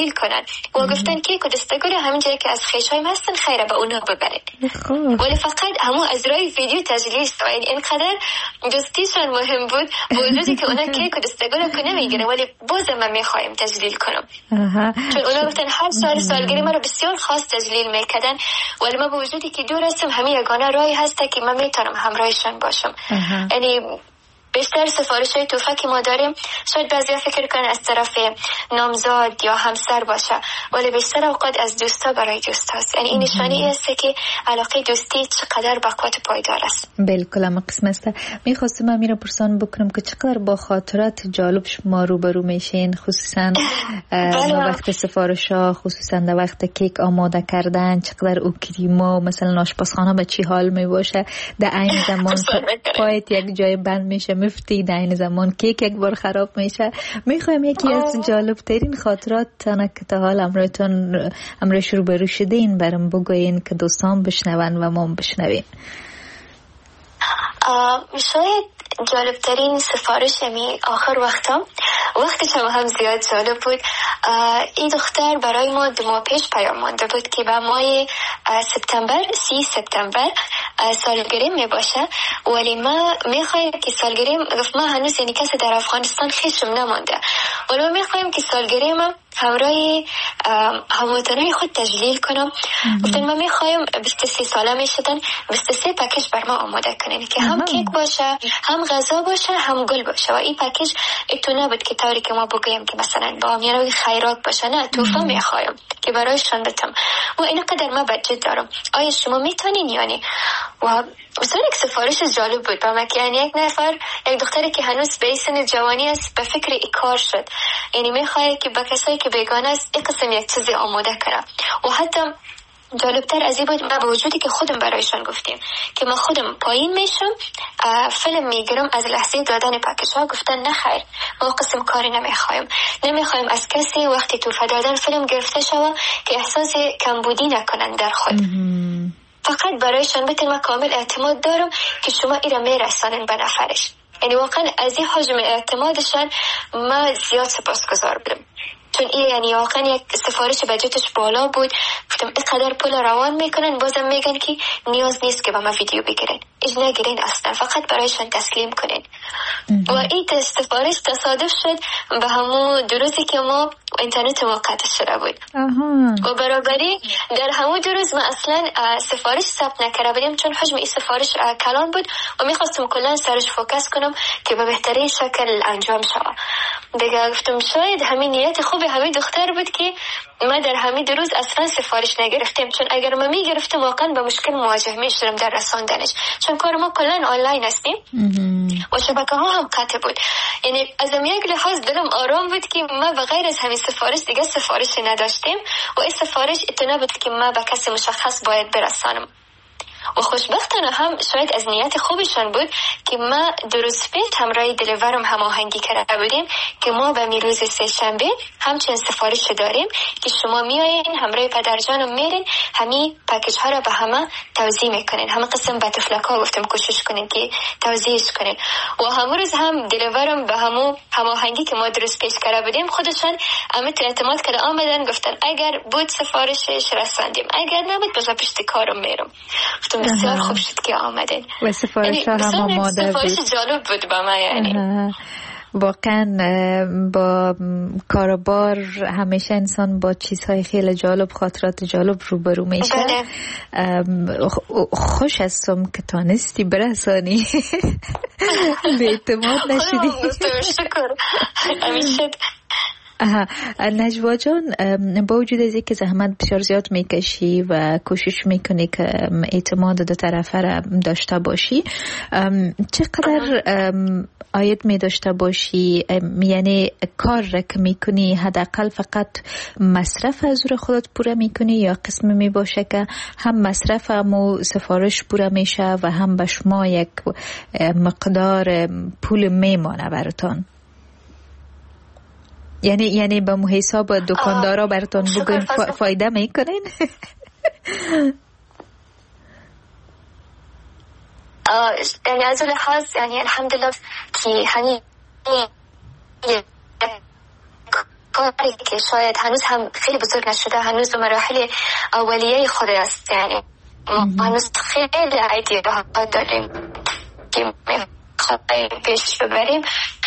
D: تجلیل کنن و گفتن کیک و دستگل همونجایی که از خیشای هستن خیره به اونها ببرید، ولی فقط همون از رای ویدیو تجلیل است. و اینقدر دوستیشان مهم بود با وجودی که اونا کیک و دستگل کنه میگیره، ولی بازم من میخوایم تجلیل کنم. چون اونا گفتن هر سال سالگیری ما رو بسیار خاص تجلیل میکردن، ولی ما با وجودی که دور هستم همین یگانه راهی هسته که من میتونم همراهشان باشم. یعنی بیشتر سفارش‌های تحفه که ما داریم شاید بعضیا فکر کنن از طرف نامزاد یا همسر باشه، ولی بیشتر اوقات از دوستا برای دوست هست. یعنی این نشانی است که علاقه دوستی چقدر بقوت پایدار است.
C: بالکل هم قسم است. میخواستم امیر پرسان بکنم که چقدر با خاطرات جالب شما روبرو میشین، خصوصا وقت سفارش‌ها، خصوصا در وقت کیک آماده کردن، چقدر او کریما مثلا آشپزخانه به چی حال می باشه، در عین زمان پایت یک جای بند میشه مفتی، در این زمان کیک یک بار خراب میشه. میخوایم یکی از جالب ترین خاطرات تانه که تا حال امرایتون امرش رو برو شده این برم بگوین که دوستان بشنون و ما بشنوین.
D: شاید جالب ترین سفارش می آخر وقتا وقتی شما هم زیاد جالب بود. این دختر برای ما دو ماه پیش پیام مانده بود که به ماه سپتامبر سی سپتامبر سالگریم می باشه، ولی ما می خواهیم که سالگریم گفت ما هنوز یعنی کسی در افغانستان خیشم نمانده، ولی ما می خواهیم که سالگریم همراه هموطنای خود تجلیل کنم. گفتن ما می خواهیم بیست و سه ساله می شدن، بیست و سه پکیج بر ما آماده کنین که هم کیک باشه، هم غذا باشه، هم گل باشه. و این پکیج اتو نبود که طوری که ما بگویم که مثلا با میانوی خیرات باشه، نه، توفه می خواهیم که برایشان بتم. و اینقدر ما بجد دارم، آیا شما میتونین؟ یعنی و مثلا یک سفارش جالب بود با من که یعنی یک نفر، یک دختری که هنوز به سن جوانی است به فکر ای کار شد، یعنی میخواد که با کسایی که بیگانه است این قسم یک چیزی آماده کنه. و حتی جالبتر از این بود ما با وجودی که خودم برایشان گفتیم که ما خودم پایین میشم فیلم میگیرم از لحظه دادن پکیج ها، گفتن نه خیر، ما قسم کاری نمیخوایم، نمیخوایم از کسی وقتی توفه دادن فیلم گرفته شوه که احساس کمبودی نکنن در خود. فقط برایشان بتن ما کامل اعتماد دارم که شما ایرا میرسانن به نفرش. یعنی واقعا از این حجم اعتمادشان ما زیاد سپاسگزار بودم، چون این یعنی واقعا یک سفارش بجتش بالا بود. گفتم اینقدر پول روان میکنن بازم میگن که نیاز نیست که با ما ویدیو بگیرین، ایج نگیرین اصلا، فقط برایشان تسلیم کنین. و این سفارش تصادف شد به همون دو روزی که ما اینترنت موقعت شده بود. و برابری در همون دو روز ما اصلا سفارش ثبت نکرده بودیم، چون حجم این سفارش کلان بود و میخواستم کلا سرش فوکس کنم که به بهترین شکل انجام شود. دیگه گفتم شاید همین نیت خوب همین دختر بود که ما در همین دو روز اصلا سفارش نگرفتیم، چون اگر ما میگرفتیم واقعا به مشکل مواجه میشدم در رساندنش، چون کار ما کلا آنلاین هستیم و شبکه ها هم قطع بود. یعنی از یک لحاظ دلم آرام بود که ما بغیر از همین سفارش دیگه سفارشی نداشتیم و این سفارش اتنا بود که ما به کسی مشخص باید برسانم. و خوشبختانه هم شاید از نیت خوبشان بود که ما دو روز پیش همراه دلیورم هماهنگی کرده بودیم که ما به میروز سه شنبه همچنین سفارش داریم که شما میایین همراه پدرجانم میرین همین پکیج ها را به همه توزیع میکنین، همه قسم به تفلک ها گفتم کوشش کنین که توزیعش کنین. و همون روز هم دلیورم به همون هماهنگی که ما دو روز پیش کرده بودیم خودشان امید اعتماد کرده آمدن، گفتن اگر بود سفارشش رساندیم، اگر نبود بذار پشت کارم میرم. بسیار خوب شد که آمدین
C: و سفارش ها هم آماده بود.
D: سفارش جالب بود با من. یعنی
C: واقعا با کاربار همیشه انسان با چیزهای خیلی جالب، خاطرات جالب روبرو میشه. خوش هستم که تانستی برسانی به اعتماد نشدی.
D: شکر همیشه.
C: نجوا جان، با وجود از اینکه زحمت بسیار زیاد میکشی و کوشش میکنی که اعتماد دو طرفه را داشته باشی، چقدر عاید می داشته باشی؟ یعنی کار را که میکنی حداقل فقط مصرف از روی خودت پوره میکنی یا قسم می باشه که هم مصرف هم سفارش پوره میشه و هم به شما یک مقدار پول میمانه براتان؟ یعنی یعنی به مو حساب دکاندارا براتون بگوین فایده میکنین؟
D: یعنی از اون لحاظ یعنی الحمدلله که همین کاری که شاید هنوز هم خیلی بزرگ نشده، هنوز به مراحل اولیه خود است، یعنی ما هنوز خیلی ایده ها داریم که میخوایم پیش ببریم.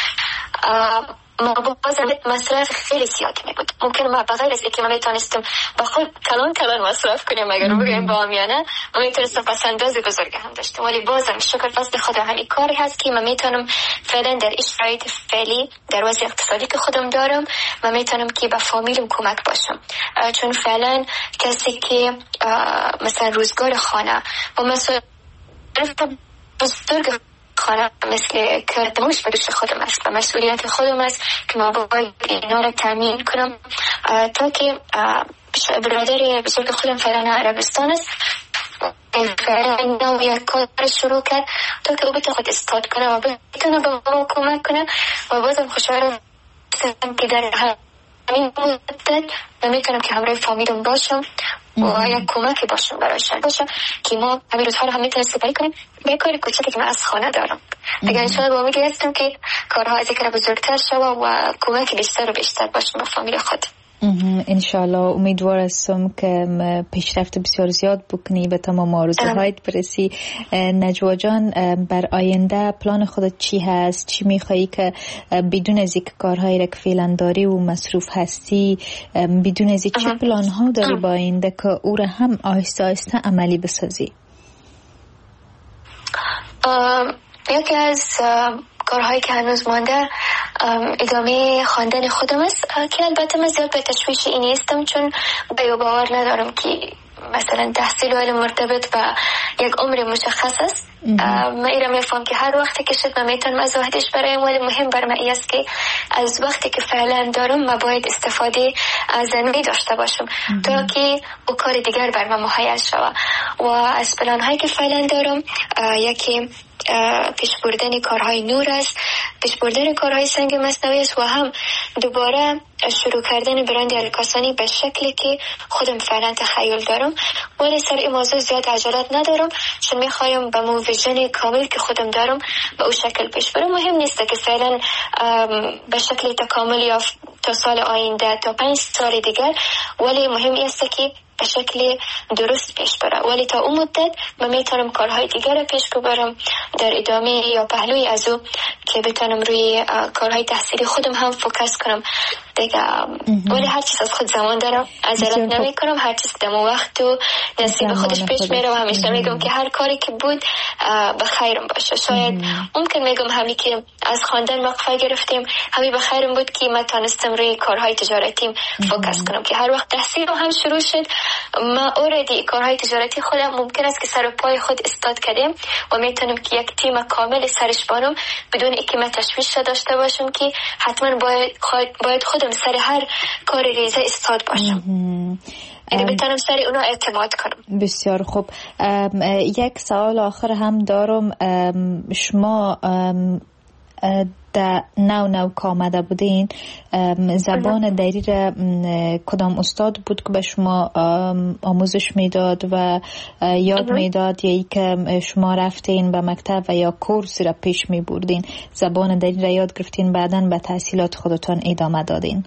D: ما بازم مصرف خیلی زیادی می بود. ممکن ما بغیر از اینکه ما میتونستیم با خود کلان کلان مصرف کنیم اگر بگویم با آمیانه، ما میتونستیم پس انداز بزرگ هم داشتیم، ولی بازم شکر فضل خدا همین کاری هست که من میتونم فعلا در این شرایط فعلی در وضع اقتصادی که خودم دارم و میتونم که به فامیلم کمک باشم، چون فعلا کسی که مثلا روزگار خانه و مثلا بزرگ خانه مثل کردموش به دوش خودم است و مسئولیت خودم است که ما باید اینا را تامین کنم تا که برادر بزرگ خودم فعلا عربستان است، فعلا اینا یک کار شروع کرد تا که او بتونه خود استاد کنه و بتونه به ما کمک کنه و بازم خوشحالم که در همین مدت من میتونم که همراه فامیلم باشم و یک کمکی باشم برایشان باشم که ما همین روزها رو هم میتونیم استفاده کنیم به کاری کوچکی که من از خانه دارم. اگر انشاءالله با امیدی هستم که کارها از یک بزرگتر شود و کمک بیشتر و بیشتر باشم به فامیل خود.
C: انشالله امیدوار هستم که پیشرفت بسیار زیاد بکنی به تمام آرزوهایت برسی. نجوا جان، بر آینده پلان خودت چی هست؟ چی میخوایی که بدون از اینکه کارهایی را که فعلا داری و مصروف هستی، بدون از چه پلان ها داری با آینده که او را هم آهسته آهسته عملی بسازی؟
D: یکی از کارهایی که هنوز مانده ادامه خواندن خودم است که البته من زیاد به تشویش این نیستم، چون به باور ندارم که مثلا تحصیل و علم مرتبط با یک عمر مشخص است. من ایرا میفهم که هر وقتی که شد من میتونم از وحدش برایم، ولی مهم بر من ای است که از وقتی که فعلا دارم من باید استفاده از زمینی داشته باشم تا که او کار دیگر بر من مهیا شود. و از پلان هایی که فعلا دارم یکی پیش بردن کارهای نور است، پیش بردن کارهای سنگ مصنوعی است و هم دوباره شروع کردن برند الکاسانی به شکلی که خودم فعلا تخیل دارم، ولی سر این موضوع زیاد عجلت ندارم چون میخوایم به مو ویژن کامل که خودم دارم به او شکل پیش برم. مهم نیست که فعلا به شکل تکامل یا تا سال آینده تا پنج سال دیگر، ولی مهم است که به شکل درست پیش برم، ولی تا اون مدت من میتونم کارهای دیگر رو پیش ببرم در ادامه یا پهلوی از او که بتونم روی کارهای تحصیلی خودم هم فوکس کنم دیگه. ولی هر چیز از خود زمان دارم، عجلت نمی کنم، هر چیز دم وقت و نصیب خودش پیش میره و همیشه میگم که هر کاری که بود به خیرم باشه. شاید ممکن میگم همین که از خواندن وقفه گرفتیم همین به خیرم بود که من تونستم روی کارهای تجارتیم فوکس کنم که هر وقت تحصیل هم شروع شد ما اوردی کارهای تجارتی خودم ممکن است که سر و پای خود استاد کردم و میتونم که یک تیم کامل سرش بانم بدون اینکه من تشویش داشته باشم که حتما باید باید خودم سر هر کار ریزه استاد باشم، یعنی بتونم سر اونا اعتماد کنم.
C: بسیار خوب. یک سوال آخر هم دارم. شما در نو نو که آمده بودین زبان دری را کدام استاد بود که به شما آموزش میداد و یاد میداد، یا ای که شما رفتین به مکتب و یا کورس را پیش می بردین زبان دری را یاد گرفتین بعداً به تحصیلات خودتان ادامه دادین؟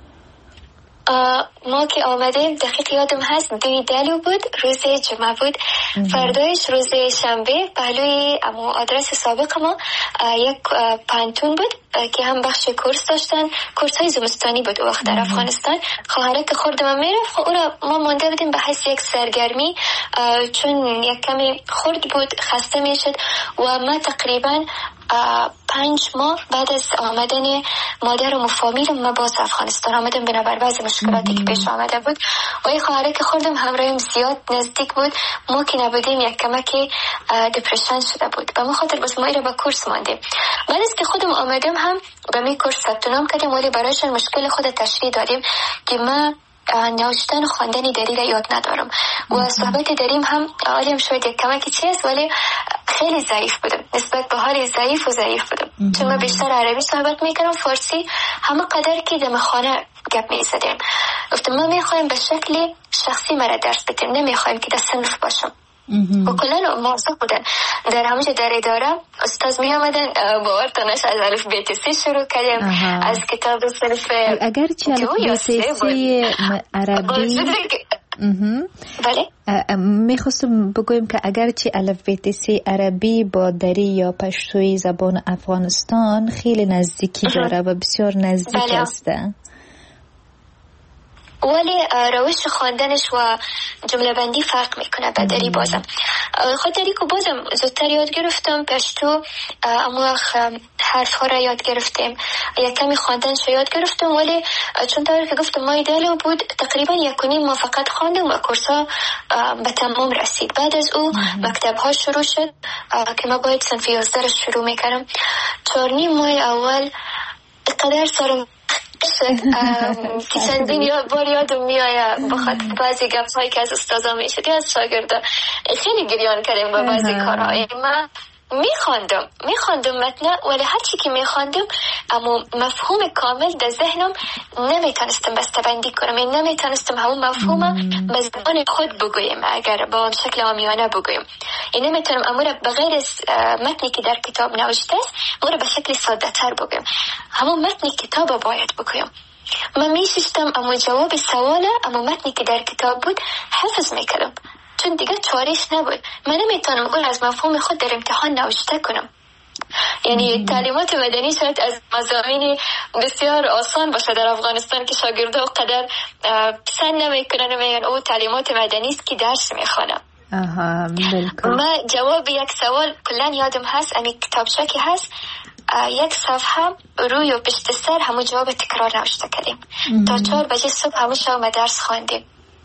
D: ما که آمدیم دقیق یادم هست دوی دلو بود، روز جمعه بود، فردایش روز شنبه پهلوی اما آدرس سابق ما یک پانتون بود که هم بخش کورس داشتن، کورس های زمستانی بود وقت در افغانستان. خواهرک خورد من میرفت خب اون ما مونده بودیم به حیث یک سرگرمی چون یک کمی خورد بود خسته میشد و ما تقریبا پنج ماه بعد از آمدن مادرم و فامیلم ما باز افغانستان آمدم بنابر بعضی مشکلاتی که پیش آمده بود و این خواهره که خوردم همراهیم زیاد نزدیک بود، ما که نبودیم یک کمکی دپرشن شده بود و ما خاطر بس ما ایره با کورس ماندیم. بعد از که خودم آمدم هم به می کورس ثبت نام کردیم ولی برایشان مشکل خود تشریح دادیم که ما نوشتن و خواندن دری را یاد ندارم و صحبت دریم هم عالم شاید یک کمکی چیست ولی خیلی ضعیف بودم، نسبت به حال ضعیف و ضعیف بودم چون من بیشتر عربی صحبت میکردم، فارسی همه قدر که دم خانه گپ میزدیم. گفتم ما میخوایم به شکل شخصی مرا درس بدیم، نمیخوایم که در صنف باشم. و کلا موثق بودن. در همونجا در اداره استاد می آمدن باورتان نشه از الف بیت سی شروع کردیم، از کتاب صرف
C: اگر چه الف بیت سی عربی
D: بله
C: میخواستم بگویم که اگر چه الف بیت سی عربی با دری یا پشتوی زبان افغانستان خیلی نزدیکی داره و بسیار نزدیک
D: بله.
C: هسته،
D: ولی روش خواندنش و جمله بندی فرق میکنه با دری. بازم خاطری که بازم زودتر یاد گرفتم پشتو، اما حرف ها را یاد گرفتیم، یک کمی خواندنش یاد گرفتم، ولی چون طوری که گفتم ما ایدالو بود تقریبا یک و نیم ما فقط خواندم و کورسا به تمام رسید. بعد از او مکتب ها شروع شد که ما باید صنف یازده را شروع میکردم. چهار نیم ماه اول قدر سرم که چندین یا بار یادم میآید بخاطر بعضی گپ هایی که از استادا میشد یا از شاگردا خیلی گریان کردیم با بعضی کارهای. من میخواندم میخواندم متن، ولی هر چی که میخواندم اما مفهوم کامل در ذهنم نمیتونستم بسته‌بندی کنم، یعنی نمیتونستم همون مفهوم به زبان خود بگویم، اگر با شکل عامیانه بگویم. یعنی نمیتونم امور بغیر متنی که در کتاب نوشته است امور به شکل ساده تر بگویم، همون متن کتاب باید بگویم. من میشستم اما جواب سواله اما متنی که در کتاب بود حفظ میکردم، چون دیگه چارش نبود. من نمیتونم اون از مفهوم خود در امتحان نوشته کنم. یعنی تعلیمات مدنی شاید از مضامین بسیار آسان باشه در افغانستان که شاگردا قدر پسند نمیکنن و میگن او تعلیمات مدنی است که درس میخوانم.
C: آها بالکل.
D: ما جواب یک سوال کلا یادم هست، امی کتابچه که هست یک صفحه روی و پشت سر همون جواب تکرار نوشته کردیم تا چهار بجه صبح همون شب درس خواندیم،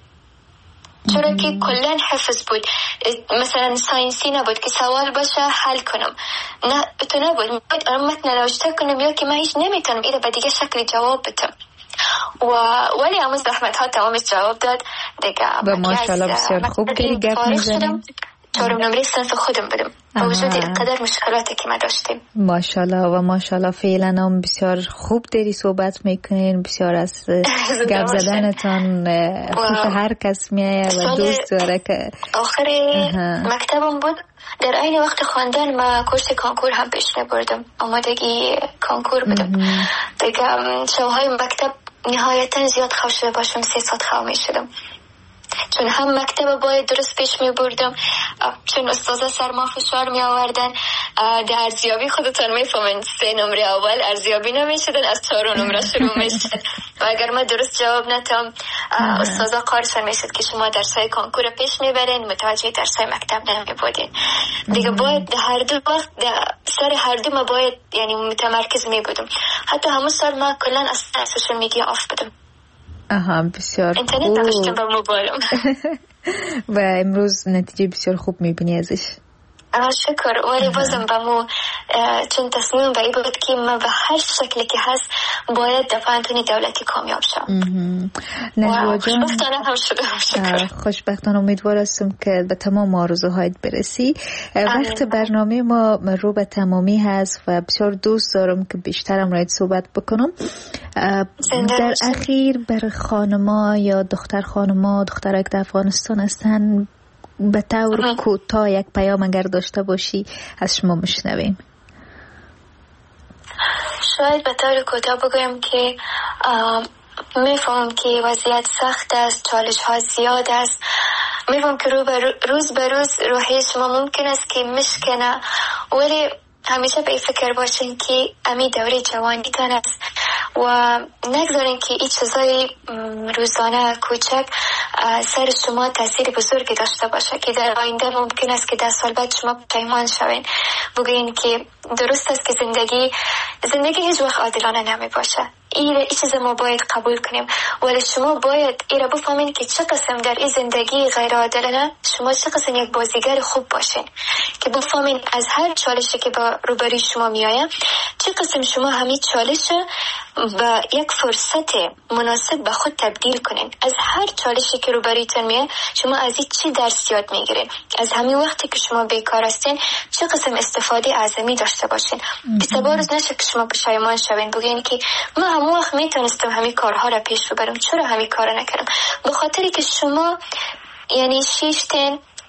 D: چرا که کلن حفظ بود. مثلا ساینسی نبود که سوال باشه حل کنم، نه تو نبود باید متن نوشته کنم یا که من هیچ نمیتونم ایره به دیگه شکل جواب بدم. و ولی همون زحمت ها تمامش جواب داد دیگه.
C: و ماشاءالله بسیار خوب داری گپ میزنیم.
D: چهارم نمره صنف خودم بدم با وجود قدر مشکلاتی که ما داشتیم.
C: ماشاءالله و ماشاءالله فعلا هم بسیار خوب داری صحبت میکنین، بسیار از گپ زدنتان خوش هر کس میایه و دوست داره که
D: آخر مکتبم بود. در این وقت خواندن ما کورس کانکور هم پیش میبردم، آمادگی کانکور بدم دیگه. شبهای مکتب نهایتا زیاد خواه شده باشم، سه ساعت خواه میشدم، چون هم مکتب باید درست پیش می بردم، چون استاذا سر ما فشار می آوردن. در ارزیابی خودتان می فهمین سه نمره اول ارزیابی نمی شدن، از چهار نمره شروع می شد و اگر ما درست جواب نتم استاذا قارشان می شد که شما درسای کانکور پیش می برین، متوجه درسای مکتب نمی بودین. دیگه باید هر دو وقت سر هر دو ما باید یعنی متمرکز می بودم. حتی همون سال ما کلا از سوشال میدیا آف بدم.
C: آها بسیار
D: اینترنت داشتم با موبایلم
C: و امروز نتیجه بسیار خوب میبینی ازش.
D: شکر. ولی بازم با مو چون تصمیم بایی بود که من به هر شکلی که هست باید در پانتون دولتی کامیاب شم.
C: نجوا جان
D: خوشبختانه هم شدم.
C: خوشبختانه امیدوار هستم که به تمام آرزوهایت برسی. وقت برنامه ما رو به تمامی هست و بسیار دوست دارم که بیشترم راید صحبت بکنم. در اخیر بر خانما یا دختر خانما دخترک در افغانستان هستن به طور کوتاه یک پیام اگر داشته باشی از شما میشنویم.
D: شاید به طور کوتاه بگویم که میفهمم که وضعیت سخت است، چالش ها زیاد است، میفهمم که رو بر روز به روز روحی شما ممکن است که مشکنه، ولی همیشه به فکر باشین که امی دوره جوانی تان است و نگذارین که این چیزای روزانه کوچک سر شما تاثیر بزرگی داشته باشه که در آینده ممکن است که ده سال بعد شما پشیمان شوین. بگوین که درست است که زندگی زندگی هیچ وقت عادلانه نمی باشه، این این چیز ما باید قبول کنیم، ولی شما باید این را بفهمین که چه قسم در این زندگی غیر عادلانه شما چه قسم یک بازیگر خوب باشین، که بفهمین از هر چالشی که با روبروی شما میآید چه قسم شما همین چالش و یک فرصت مناسب به خود تبدیل کنین. از هر چالشی که روبرویتون میاد شما از این چی درس یاد میگیرین، از همین وقتی که شما بیکار هستین چه قسم استفاده اعظمی داشته باشین که سبا روز نشه که شما پشیمان شوین بگین که من همون وقت میتونستم همین کارها را پیش ببرم، چرا همین کارا نکردم؟ به خاطری که شما یعنی شیفتین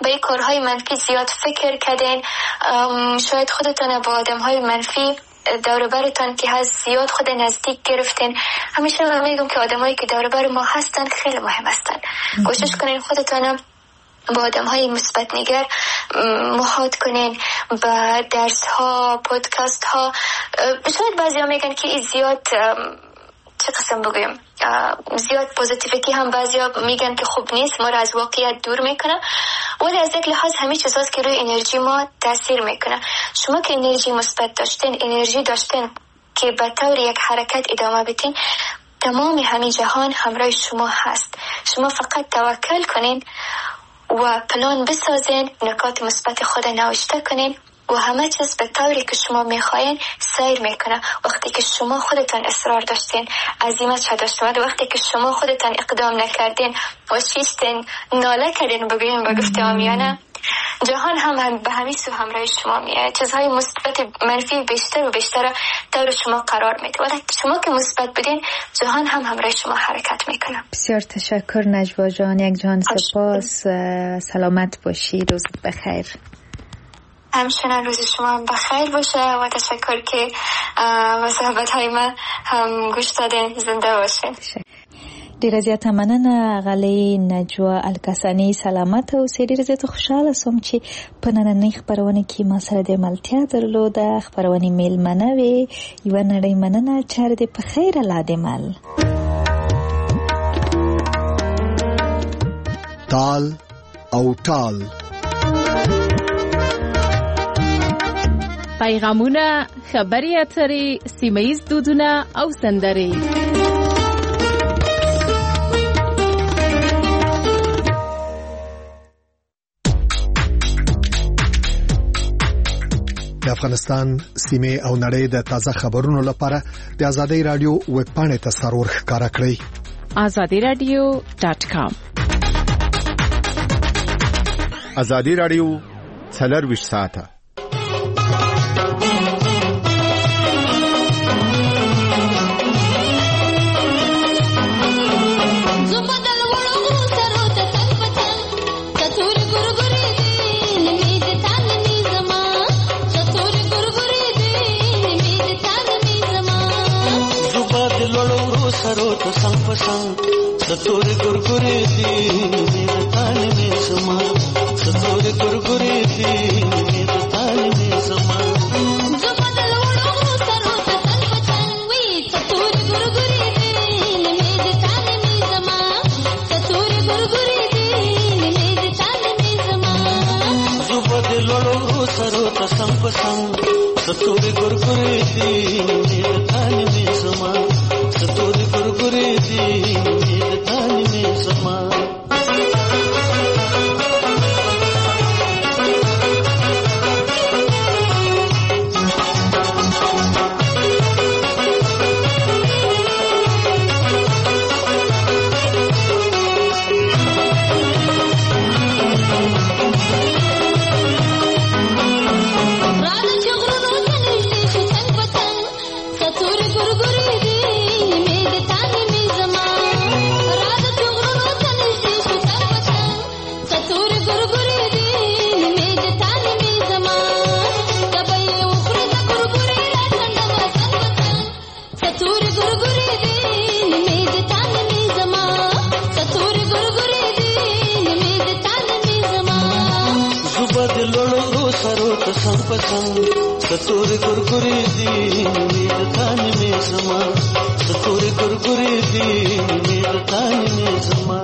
D: به کارهای منفی زیاد فکر کردین، شاید خودتان با آدمهای منفی دور برتان که هست زیاد خود نزدیک گرفتین. همیشه من میگم که آدمایی که دور بر ما هستن خیلی مهم هستن. کوشش کنین خودتان با آدم های مثبت نگر محاط کنین، با درس ها، پودکست ها. شاید بعضی ها میگن که زیاد چه قسم بگویم زیاد پوزیتیویتی هم بعضی ها میگن که خوب نیست، ما را از واقعیت دور میکنه، ولی از یک لحاظ همه چیز هست که روی انرژی ما تاثیر میکنه. شما که انرژی مثبت داشتین، انرژی داشتین که به طور یک حرکت ادامه بدین، تمام همین جهان همراه شما هست. شما فقط توکل کنین و پلان بسازین، نکات مثبت خود نوشته کنین و همه چیز به طوری که شما میخواین سیر میکنه. وقتی که شما خودتان اصرار داشتین، عزیمت شد داشتین، وقتی که شما خودتان اقدام نکردین و چیستین ناله کردین بگوین با گفته آمیانه، جهان هم, هم به همین سو همراه شما میاد. چیزهای مثبت منفی بیشتر و بیشتر دور شما قرار میده، ولی شما که مثبت بدین جهان هم همراه شما حرکت میکنه.
C: بسیار تشکر نجوا جان، یک جان سپاس. سلامت باشی، روزت بخیر.
D: همچنان روز شما هم بخیر باشه و تشکر که صحبت های من هم گوش دادین. زنده باشین.
C: ډیره زیاته مننه غلې نجوا الکسانی. سلامت او سری زیاته خوشاله سوم چې په نننۍ خبرونه کې ما سره د ملتیا درلوده. خبرونه میلمنه وي، یوه نړۍ مننه چاره دې په خیر الله دې مل.
A: تال او تال
B: پیغامونه، خبري اترې، سیمه‌ییز دودونه او سندرې.
A: د افغانستان سیمه او نړۍ د تازه خبرونو لپاره د آزادۍ رادیو ویب پاڼې ته سرور ښکارا کړئ.
B: آزادی رادیو ډاټ کام.
F: آزادی رادیو څلرویشت ساعته
E: सतोरे गुरगुरे दी मेरे ताने में समा, सतोरे गुरगुरे दी मेरे ताने में समा. जो बदल उड़ो सरो तन पचंगी, सतोरे गुरगुरे दी मेरे ताने में समा, सतोरे गुरगुरे दी मेरे ताने में समा. जो बदल उड़ो सरो तन पचंगी, सतोरे गुरगुरे दी मेरे ताने में समा, सतोरे गुरगुरे दी मेरे ताने में समा. सतोरे गुरगुरे दी मेरे ताने में समा, सतोरे गुरगुरे दी मेरे ताने में समा.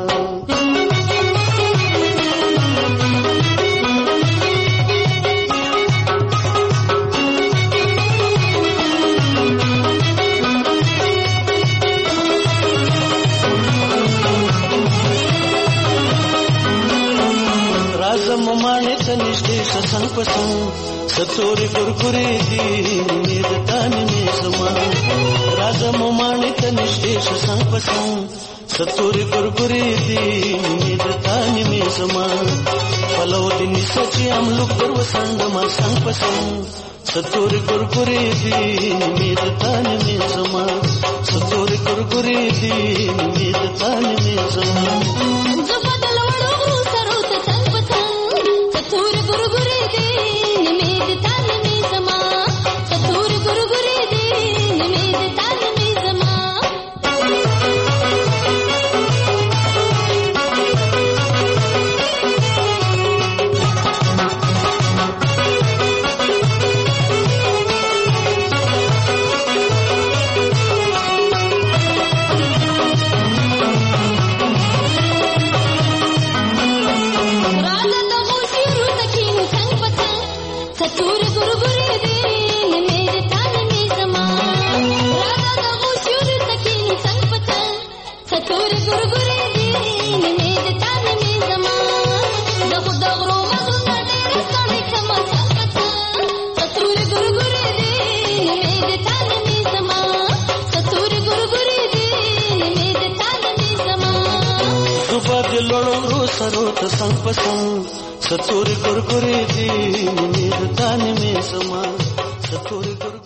E: राजम माने तनिष्ठे संग पसंग, सतोरे गुरगुरे दी मेरे ताने में समा. राजम माने तनिष्ठे संग पसंग, सतोरे गुरगुरे दी मेरे ताने में समा. पलव दिन सची हम लोग वसंड मा संग पसंग, सतोरे गुरगुरे दी मेरे ताने में समा, सतोरे गुरगुरे दी मेरे ताने में समा. जो बदल वड़ो सरो तन पसंग,
G: ستور ګورګورې دې نیمه د تان می زما ستور ګورګورې دې نیمه د تان می زما ستور ګورګورې دې نیمه د تان می زما راځه د غوښیو تکین څنګه پته ستور ګورګورې دې نیمه د تان می زما د خود غرو مزونه ډېر ستانه کما څنګه ستور ګورګورې دې نیمه د تان می زما ستور ګورګورې دې نیمه د تان می زما
E: صبح د لړو سرو ته څنګه پسند ستور ګورګورې دې نیمه د تان می زما ستور